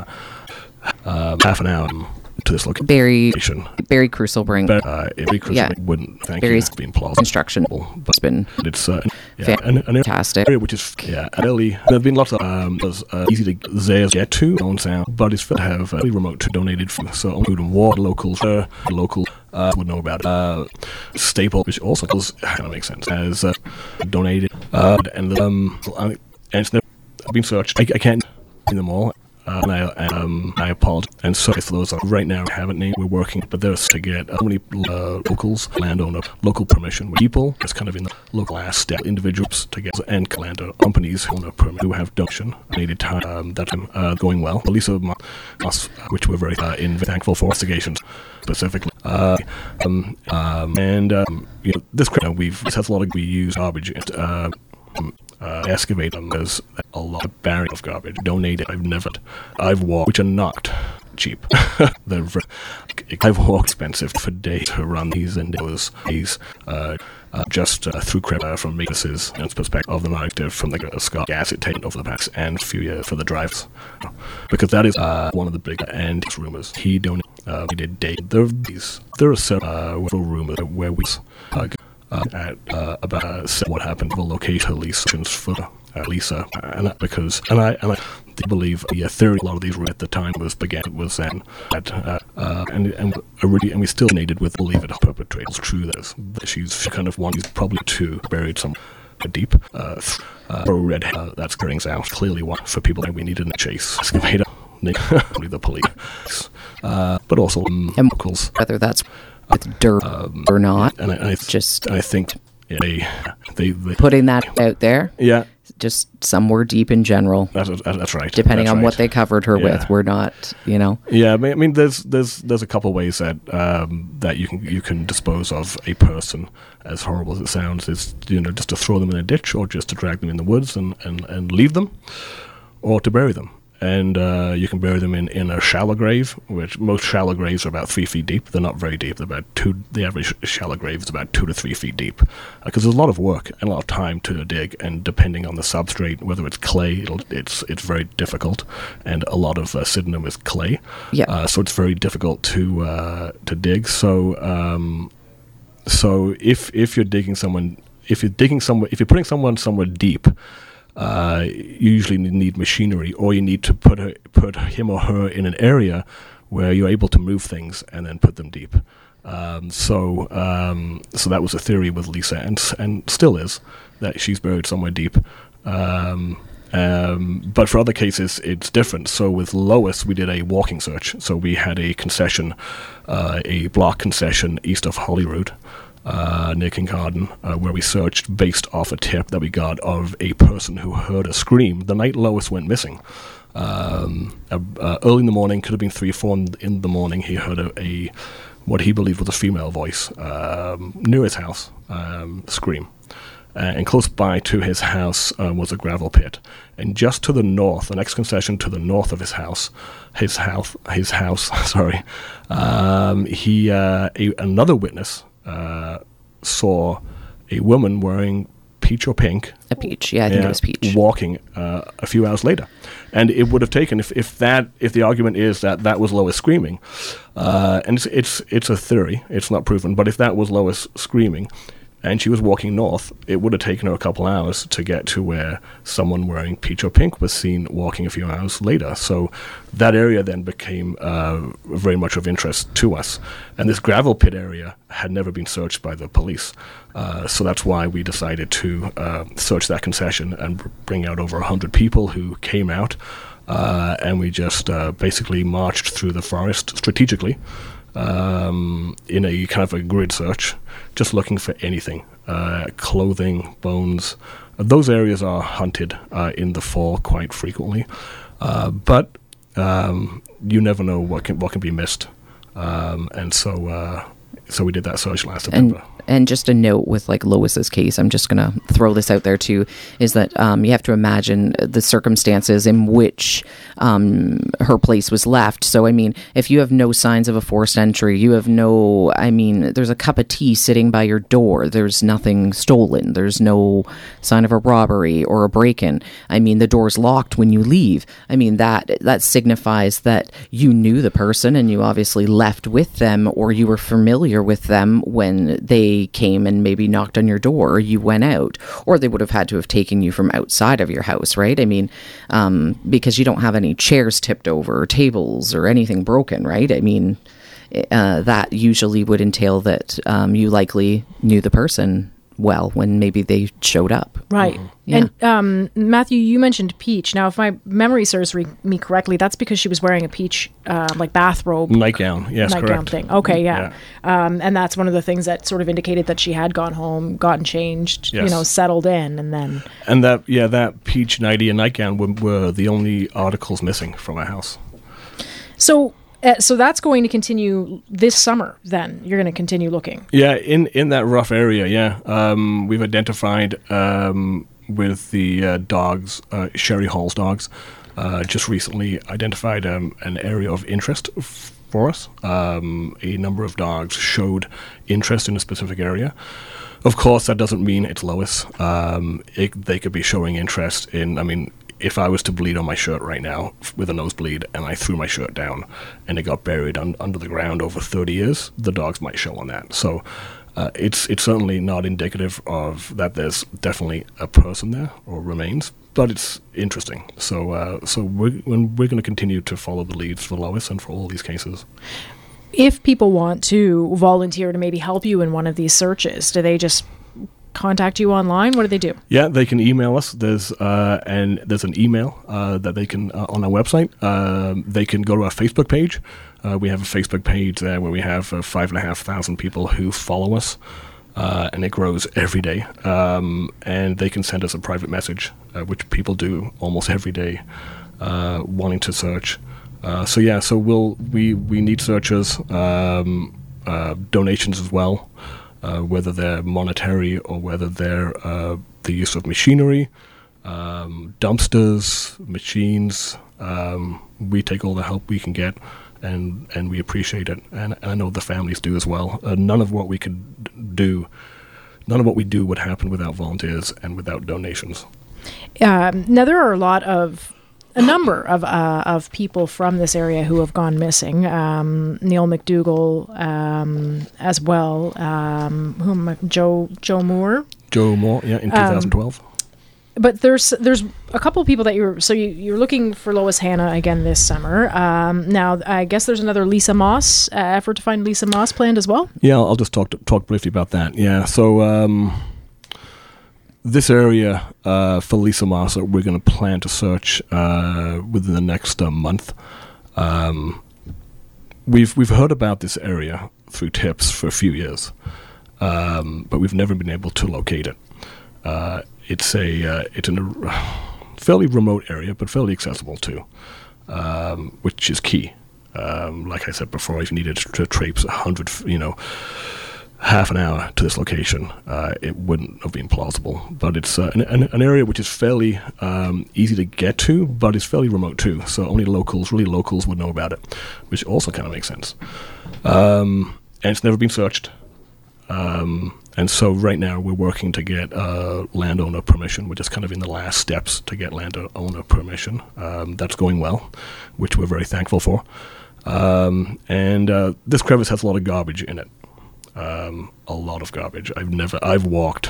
uh, half an hour to this location. Barry Barry Crucial bring But, uh, Barry Crucial yeah. wouldn't thank Barry's you being plausible. construction But it's been it's uh, yeah, an, an fantastic. area which is yeah, really there've been lots of um, was uh, easy to there get to, don't sound, but it's to have uh, remote to donated food, so food and water, locals, uh, local uh, would know about it. Uh, Staple, which also does kind of make sense as uh, donated, uh, and um, and it's never been searched. I, I can't name them all. Uh, and I um I apologize and sorry for those uh, right now I haven't named. We're working, but there's to get uh, many uh, locals, landowner, local permission with people. It's kind of in the local last step, individuals to get and landowner companies who want a permit who have donation needed time. Um, that time uh, going well. Lisa Moss, which we're very uh, in thankful for investigations specifically. Uh, um, um, and um, you know this you know, we've this has a lot of we use garbage. And, uh, Uh, excavate them. There's a lot of barrier of garbage. Donate it. I've never, I've walked, which are not cheap. They're very, I've walked expensive for days to run these and those these uh, uh, just uh, through credit uh, from Megas's and perspective of the narrative from the uh, Scott gas it taken over the past and a few years for the drives, because that is uh, one of the big and rumors. He donated. Uh, we did date. There are these. There are several uh, rumors where we. Uh, Uh, at uh, about uh, what happened to the location of Lisa for uh, Lisa, uh, and that because and I and I believe the uh, theory a lot of these were at the time was began was then that uh, uh, and and already and we still needed with believe it perpetrators true this that she's she kind of one she's probably two buried some deep. Uh, th- uh, red, uh, that's carrying out clearly one for people that we needed a chase excavator, the police, uh, but also um, chemicals. Whether that's with dirt um, or not, and I, and I th- just and I think yeah, they, they, they putting that out there. Yeah. Just somewhere deep in general. That's, that's right. Depending that's on right. what they covered her yeah. with, we're not, you know. Yeah, I mean, I mean, there's there's there's a couple of ways that um, that you can you can dispose of a person, as horrible as it sounds. Is you know just to throw them in a ditch, or just to drag them in the woods and, and, and leave them, or to bury them. And uh, you can bury them in, in a shallow grave, which most shallow graves are about three feet deep. They're not very deep. They're about two. The average shallow grave is about two to three feet deep, because uh, there's a lot of work and a lot of time to dig. And depending on the substrate, whether it's clay, it'll, it's it's very difficult. And a lot of uh, Sydenham is clay, yeah. Uh, so it's very difficult to uh, to dig. So um, so if if you're digging someone, if you're digging somewhere, if you're putting someone somewhere deep. Uh, you usually need machinery, or you need to put a, put him or her in an area where you're able to move things and then put them deep. Um, so, um, so that was a theory with Lisa, and and still is, that she's buried somewhere deep. Um, um, but for other cases, it's different. So with Lois, we did a walking search. So we had a concession, uh, a block concession east of Holyrood. Uh, near Kincardine, uh, where we searched based off a tip that we got of a person who heard a scream the night Lois went missing. Um, uh, uh, early in the morning, could have been three or four in, in the morning, he heard a, a what he believed was a female voice um, near his house um, scream. Uh, and close by to his house uh, was a gravel pit. And just to the north, the next concession to the north of his house, his house, his house, sorry, um, he uh, a, another witness Uh, saw a woman wearing peach or pink. A peach, yeah, I think uh, it was peach. Walking uh, a few hours later. And it would have taken, if, if that, if the argument is that that was Lois screaming, uh, and it's, it's, it's a theory, it's not proven, but if that was Lois screaming, and she was walking north, it would have taken her a couple hours to get to where someone wearing peach or pink was seen walking a few hours later. So that area then became uh, very much of interest to us. And this gravel pit area had never been searched by the police. Uh, so that's why we decided to uh, search that concession and bring out over one hundred people who came out. Uh, and we just uh, basically marched through the forest strategically. Um, in a kind of a grid search, just looking for anything, uh, clothing, bones. Uh, those areas are hunted uh, in the fall quite frequently, uh, but um, you never know what can what can be missed, um, and so uh, so we did that search last September. And, and just a note with like Lois's case, I'm just going to throw this out there too, is that um, you have to imagine the circumstances in which um, her place was left. So, I mean, if you have no signs of a forced entry, you have no, I mean, there's a cup of tea sitting by your door. There's nothing stolen. There's no sign of a robbery or a break-in. I mean, the door's locked when you leave. I mean, that that signifies that you knew the person and you obviously left with them, or you were familiar with them when they came and maybe knocked on your door, or you went out, or they would have had to have taken you from outside of your house, right? I mean, um, because you don't have any chairs tipped over or tables or anything broken, right? I mean, uh, that usually would entail that um, you likely knew the person well when maybe they showed up. Right. Mm-hmm. Yeah. And um, Matthew, you mentioned peach. Now, if my memory serves re- me correctly, that's because she was wearing a peach, uh, like bathrobe. Nightgown, yes, nightgown correct. thing. Okay, yeah. yeah. Um, and that's one of the things that sort of indicated that she had gone home, gotten changed, Yes. you know, settled in, and then... And that, yeah, that peach nightie and nightgown were, were the only articles missing from our house. So... Uh, so that's going to continue this summer, then? You're going to continue looking? Yeah, in, in that rough area, yeah. Um, we've identified um, with the uh, dogs, uh, Sherry Hall's dogs, uh, just recently identified um, an area of interest f- for us. Um, a number of dogs showed interest in a specific area. Of course, that doesn't mean it's Lois. Um, it, they could be showing interest in, I mean... If I was to bleed on my shirt right now with a nosebleed and I threw my shirt down and it got buried un- under the ground over thirty years, the dogs might show on that. So uh, it's it's certainly not indicative of that there's definitely a person there or remains, but it's interesting. So uh, so we're, we're going to continue to follow the leads for Lois and for all these cases. If people want to volunteer to maybe help you in one of these searches, do they just contact you online, what do they do? Yeah, they can email us. There's uh, and there's an email uh, that they can uh, on our website. Um, they can go to our Facebook page. Uh, we have a Facebook page there where we have uh, five and a half thousand people who follow us, uh, and it grows every day. Um, and they can send us a private message, uh, which people do almost every day, uh, wanting to search. Uh, so yeah, so we'll we we need searchers, um, uh, donations as well, uh, whether they're monetary or whether they're uh, the use of machinery, um, dumpsters, machines. Um, we take all the help we can get, and and we appreciate it, and, and I know the families do as well. Uh, none of what we could do, none of what we do would happen without volunteers and without donations. Um, now there are a lot of. A number of uh, of people from this area who have gone missing. Um, Neil McDougall, um, as well. Um, whom Joe Joe Moore. Joe Moore, yeah, in twenty twelve. Um, but there's there's a couple of people that you're so you, you're looking for Lois Hanna again this summer. Um, now I guess there's another Lisa Moss uh, effort to find Lisa Moss planned as well. Yeah, I'll just talk to, talk briefly about that. Yeah, so. Um, This area uh, for Lisa Moss, we're going to plan to search uh, within the next uh, month. Um, we've we've heard about this area through tips for a few years, um, but we've never been able to locate it. Uh, it's a uh, it's in a fairly remote area, but fairly accessible too, um, which is key. Um, like I said before, if you needed to traipse a hundred, you know. half an hour to this location, uh, it wouldn't have been plausible. But it's uh, an, an, an area which is fairly um, easy to get to, but it's fairly remote too. So only locals, really locals, would know about it, which also kind of makes sense. Um, and it's never been searched. Um, and so right now we're working to get uh, landowner permission. We're just kind of in the last steps to get landowner permission. Um, that's going well, which we're very thankful for. Um, and uh, this crevice has a lot of garbage in it. Um, a lot of garbage. I've never, I've walked,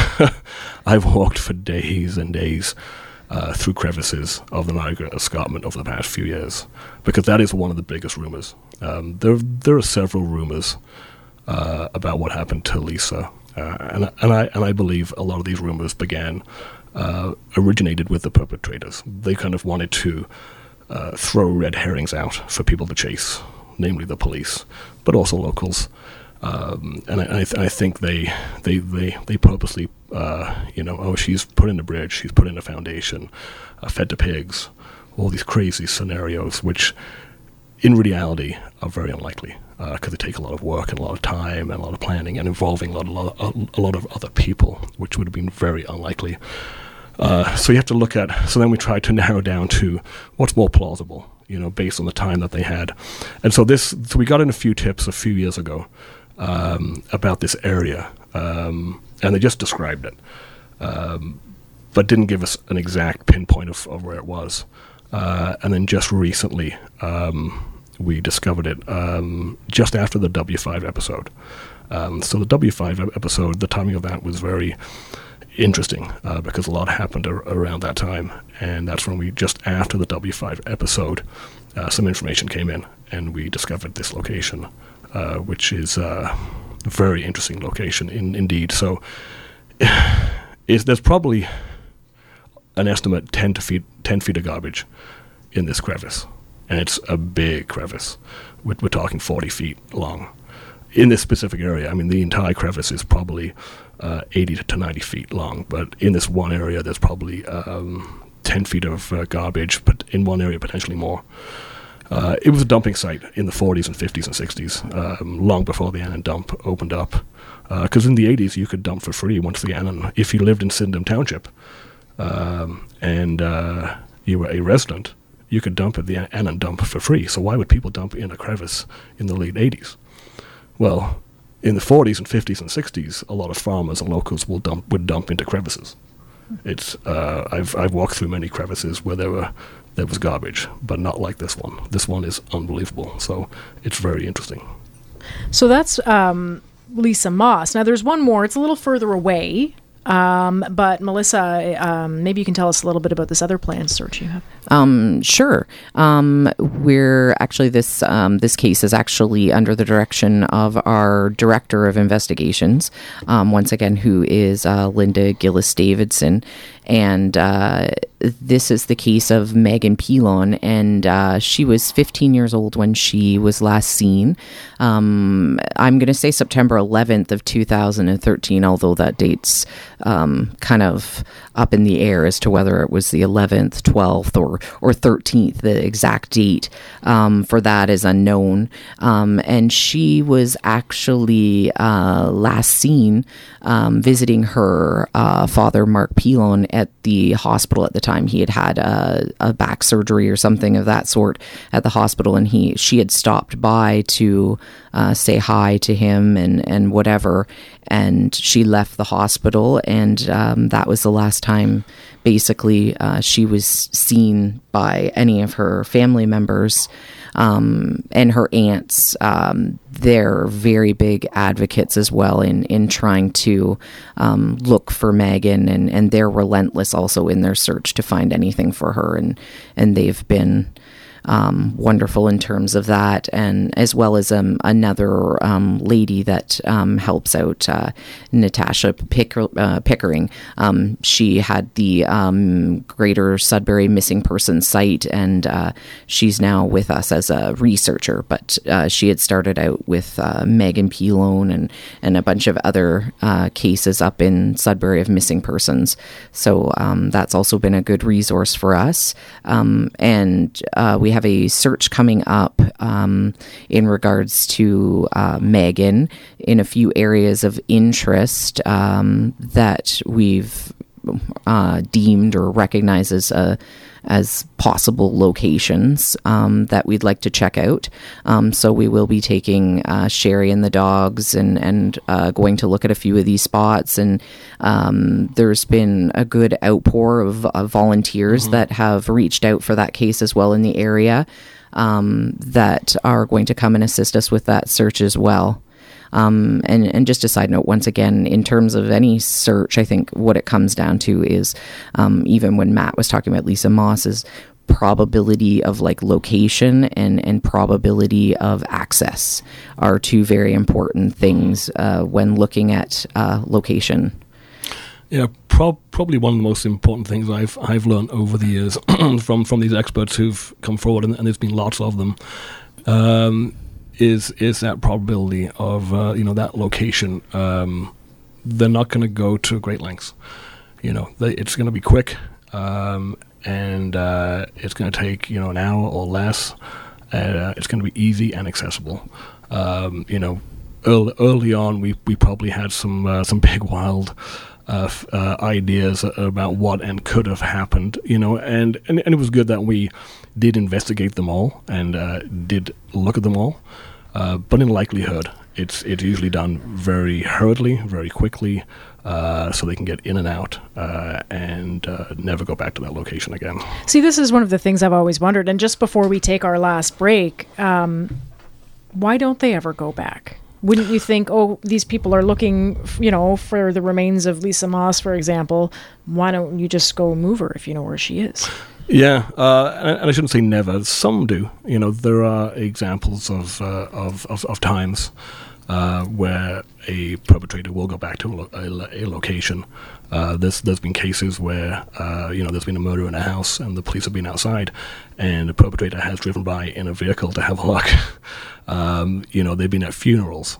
I've walked for days and days uh, through crevices of the Niagara Escarpment over the past few years, because that is one of the biggest rumors. Um, there, there are several rumors uh, about what happened to Lisa, uh, and and I and I believe a lot of these rumors began, uh, originated with the perpetrators. They kind of wanted to uh, throw red herrings out for people to chase, namely the police, but also locals. Um, and I, I, th- I think they they they they purposely, uh, you know, oh, she's put in a bridge, she's put in a foundation, uh, fed to pigs, all these crazy scenarios, which in reality are very unlikely, because uh, they take a lot of work and a lot of time and a lot of planning and involving a lot, a lot, of, a lot of other people, which would have been very unlikely. Uh, so you have to look at. So then we tried to narrow down to what's more plausible, you know, based on the time that they had, and so this. So we got in a few tips a few years ago. Um, about this area, um, and they just described it, um, but didn't give us an exact pinpoint of, of where it was. Uh, and then just recently, um, we discovered it um, just after the W five episode. Um, so the W five episode, the timing of that was very interesting uh, because a lot happened ar- around that time, and that's when we, just after the W five episode, uh, some information came in, and we discovered this location. Uh, which is a very interesting location in, indeed. So is, there's probably an estimate ten to feet, ten feet of garbage in this crevice. And it's a big crevice. We're, we're talking forty feet long. In this specific area, I mean, the entire crevice is probably uh, eighty to ninety feet long. But in this one area, there's probably um, ten feet of uh, garbage, but in one area, potentially more. Uh, it was a dumping site in the forties and fifties and sixties, um, long before the Annan dump opened up. Because uh, in the eighties, you could dump for free once the Annan, if you lived in Sydenham Township um, and uh, you were a resident, you could dump at the Annan dump for free. So why would people dump in a crevice in the late eighties? Well, in the forties and fifties and sixties, a lot of farmers and locals will dump would dump into crevices. It's uh, I've I've walked through many crevices where there were there was garbage, but not like this one. This one is unbelievable. So it's very interesting. So that's um, Lisa Moss. Now there's one more. It's a little further away. Um, but Melissa, um, maybe you can tell us a little bit about this other planned search you have. Um, sure. Um, we're actually this um, this case is actually under the direction of our director of investigations, um, once again, who is uh, Linda Gillis Davidson, and uh, this is the case of Megan Pilon, and uh, she was fifteen years old when she was last seen. Um, I'm going to say September eleventh of two thousand thirteen, although that date's um, kind of up in the air as to whether it was the eleventh, twelfth, or or thirteenth. The exact date um, for that is unknown. Um, and she was actually uh, last seen um, visiting her uh, father, Mark Pilon, at the hospital at the time. He had had a, a back surgery or something of that sort at the hospital, and he she had stopped by to uh, say hi to him and, and whatever. And she left the hospital, and um, that was the last time, basically, uh, she was seen by any of her family members. Um, and her aunts, um, they're very big advocates as well in, in trying to um, look for Megan, and, and they're relentless also in their search to find anything for her, and, and they've been Um, wonderful in terms of that, and as well as um, another um, lady that um, helps out, uh, Natasha Picker, uh, Pickering. Um, she had the um, Greater Sudbury Missing Persons site, and uh, she's now with us as a researcher, but uh, she had started out with uh, Megan Pilon and, and a bunch of other uh, cases up in Sudbury of missing persons. So um, that's also been a good resource for us. Um, and uh, we have a search coming up um, in regards to uh, Megan in a few areas of interest um, that we've uh, deemed or recognized as a as possible locations um, that we'd like to check out. Um, so we will be taking uh, Sherry and the dogs and, and uh, going to look at a few of these spots. And um, there's been a good outpour of, of volunteers mm-hmm. that have reached out for that case as well in the area um, that are going to come and assist us with that search as well. Um, and, and just a side note, once again, in terms of any search, I think what it comes down to is, um, even when Matt was talking about Lisa Moss's probability of like location and, and probability of access are two very important things uh, when looking at uh, location. Yeah, prob- probably one of the most important things I've I've learned over the years from, from these experts who've come forward, and, and there's been lots of them. Um, is is that probability of uh, you know that location. Um, they're not going to go to great lengths. You know, they, it's going to be quick, um, and uh, it's going to take you know an hour or less. Uh, it's going to be easy and accessible. Um, you know, early, early on, we we probably had some uh, some big wild uh, f- uh, ideas about what and could have happened. You know, and, and and it was good that we did investigate them all and uh, did look at them all. Uh, but in likelihood, it's it's usually done very hurriedly, very quickly, uh, so they can get in and out uh, and uh, never go back to that location again. See, this is one of the things I've always wondered. And just before we take our last break, um, why don't they ever go back? Wouldn't you think, oh, these people are looking, you know, for the remains of Lisa Moss, for example. Why don't you just go move her if you know where she is? Yeah, uh, and I shouldn't say never. Some do. You know, there are examples of uh, of, of, of times uh, where a perpetrator will go back to a, lo- a, a location. Uh, there's there's been cases where uh, you know there's been a murder in a house and the police have been outside, and the perpetrator has driven by in a vehicle to have a look. um, you know, they've been at funerals.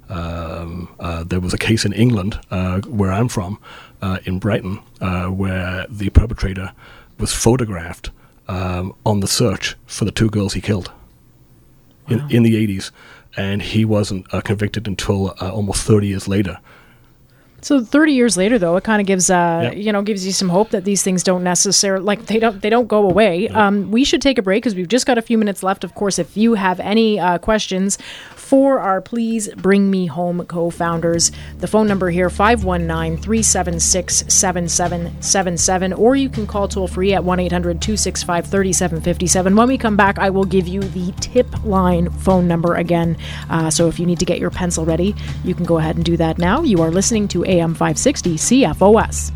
Um, uh, there was a case in England, uh, where I'm from, uh, in Brighton, uh, where the perpetrator was photographed um, on the search for the two girls he killed in, wow. in the eighties, and he wasn't uh, convicted until uh, almost thirty years later. So thirty years later, though, it kind of gives uh, yep. you know gives you some hope that these things don't necessarily like they don't they don't go away. Yep. Um, we should take a break because we've just got a few minutes left. Of course, if you have any uh, questions for our Please Bring Me Home co-founders. The phone number here, five one nine, three seven six, seven seven seven seven, or you can call toll-free at one eight hundred, two six five, three seven five seven. When we come back, I will give you the tip line phone number again. Uh, so if you need to get your pencil ready, you can go ahead and do that now. You are listening to A M five sixty C F O S.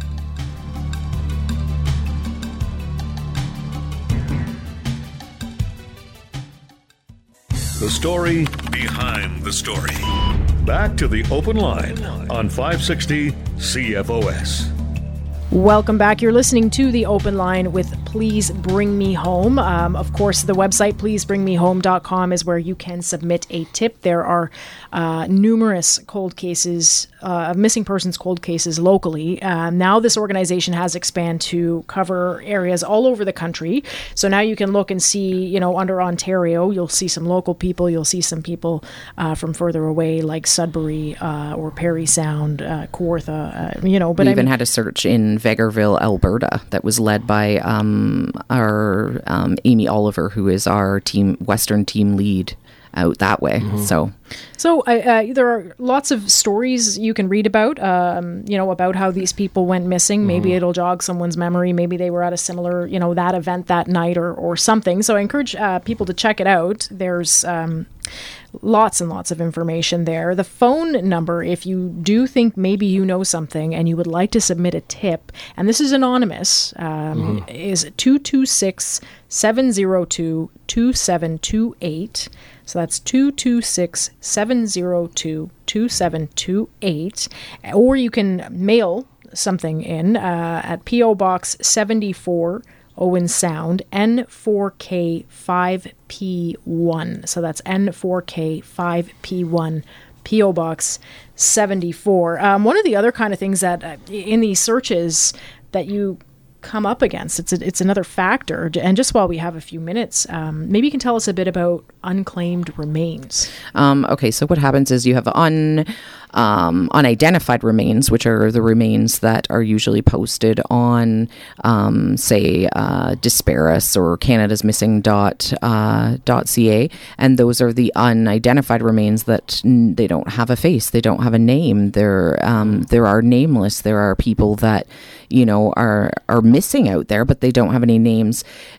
The story behind the story. Back to the open line on five sixty C F O S. Welcome back. You're listening to The Open Line with Please Bring Me Home. Um, of course, the website please bring me home dot com is where you can submit a tip. There are uh, numerous cold cases, uh, missing persons cold cases locally. Uh, now this organization has expanded to cover areas all over the country. So now you can look and see, you know, under Ontario, you'll see some local people. You'll see some people uh, from further away like Sudbury uh, or Parry Sound, uh, Kawartha, uh, you know. But we I even mean, had a search in Vegreville, Alberta, that was led by um, our um, Amy Oliver, who is our team Western team lead out that way. Mm-hmm. So, so uh, uh, there are lots of stories you can read about, um, you know, about how these people went missing. Mm-hmm. Maybe it'll jog someone's memory. Maybe they were at a similar, you know, that event that night or or something. So I encourage uh, people to check it out. There's um, lots and lots of information there. The phone number, if you do think maybe you know something and you would like to submit a tip, and this is anonymous, um, mm-hmm. is two two six, seven zero two, two seven two eight. So that's two two six, seven zero two, two seven two eight. Or you can mail something in uh, at P O Box seventy-four, Owen Sound, N four K five P one. So that's N four K five P one, P O Box seventy-four. Um, one of the other kind of things that uh, in these searches that you come up against, it's a, it's another factor. And just while we have a few minutes, um, maybe you can tell us a bit about unclaimed remains. Um, okay, so what happens is you have un, um, unidentified remains, which are the remains that are usually posted on, um, say, uh, Disparis or Canada's Missing dot, uh, dot ca, and those are the unidentified remains that n- they don't have a face, they don't have a name, they're, um, there are nameless, there are people that, you know, are are missing out there, but they don't have any names,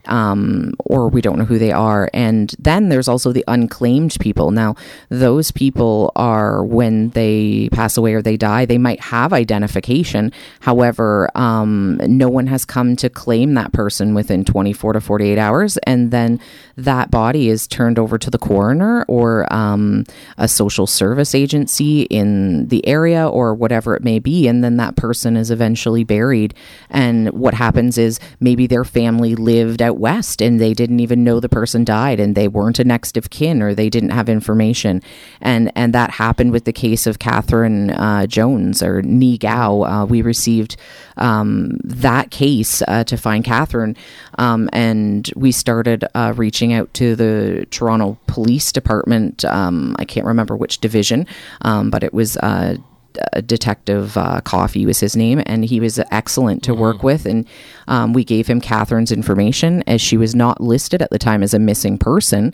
um, or we don't know who they are. And then there's also the unclaimed people. Now, those people are, when they pass away or they die, they might have identification. However, um, no one has come to claim that person within twenty-four to forty-eight hours, and then that body is turned over to the coroner or um, a social service agency in the area or whatever it may be, and then that person is eventually buried. And what happens is maybe their family lived out west and they didn't even know the person died, and they weren't a next of kin, or they didn't have information. And and that happened with the case of Catherine uh, Jones, or Ni Gao. Uh, we received um, that case uh, to find Catherine, um, and we started uh, reaching out to the Toronto Police Department. Um, I can't remember which division, um, but it was uh, Detective uh, Coffey was his name, and he was excellent to work with. And um, we gave him Catherine's information, as she was not listed at the time as a missing person.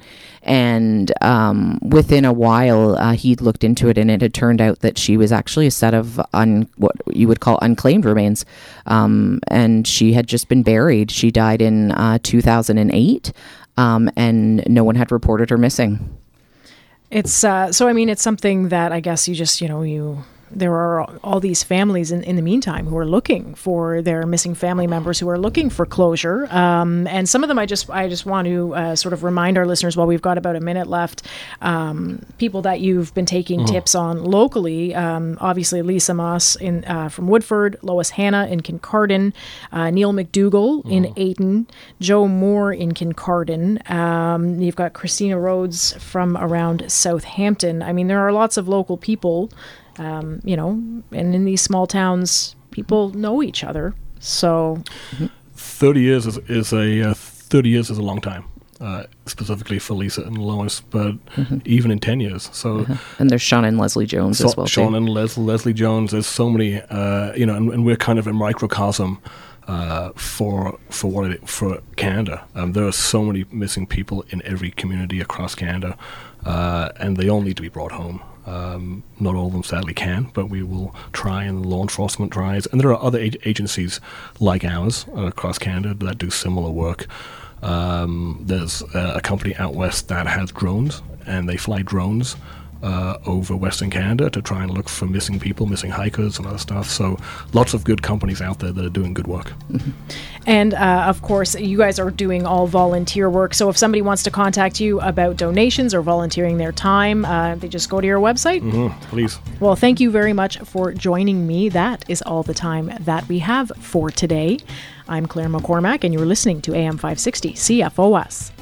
And um, within a while, uh, he'd looked into it, and it had turned out that she was actually a set of un- what you would call unclaimed remains. Um, and she had just been buried. She died in uh, two thousand eight, um, and no one had reported her missing. It's uh, so, I mean, it's something that I guess you just, you know, you... there are all these families in, in the meantime who are looking for their missing family members, who are looking for closure. Um, and some of them I just I just want to uh, sort of remind our listeners, while we've got about a minute left, um, people that you've been taking mm-hmm. tips on locally. Um, obviously, Lisa Moss in uh, from Woodford, Lois Hanna in Kincardine, uh, Neil McDougall mm-hmm. in Ayton, Joe Moore in Kincardine. Um, you've got Christina Rhodes from around Southampton. I mean, there are lots of local people. Um, you know, and in these small towns, people know each other. So, thirty years is, is a uh, thirty years is a long time, uh, specifically for Lisa and Lois. But mm-hmm. even in ten years, so uh-huh. and there's Sean and Leslie Jones so, as well. Sean too. and Les- Leslie Jones. There's so many, uh, you know, and, and we're kind of a microcosm uh, for for what it for Canada. Um, there are so many missing people in every community across Canada, uh, and they all need to be brought home. Um, not all of them sadly can, but we will try, and law enforcement tries. And there are other ag- agencies like ours uh, across Canada that do similar work. Um, there's uh, a company out west that has drones, and they fly drones uh, over Western Canada to try and look for missing people, missing hikers and other stuff. So lots of good companies out there that are doing good work. Mm-hmm. And uh, of course, you guys are doing all volunteer work. So if somebody wants to contact you about donations or volunteering their time, uh, they just go to your website? Mm-hmm. Please. Well, thank you very much for joining me. That is all the time that we have for today. I'm Claire McCormack, and you're listening to A M five sixty C F O S.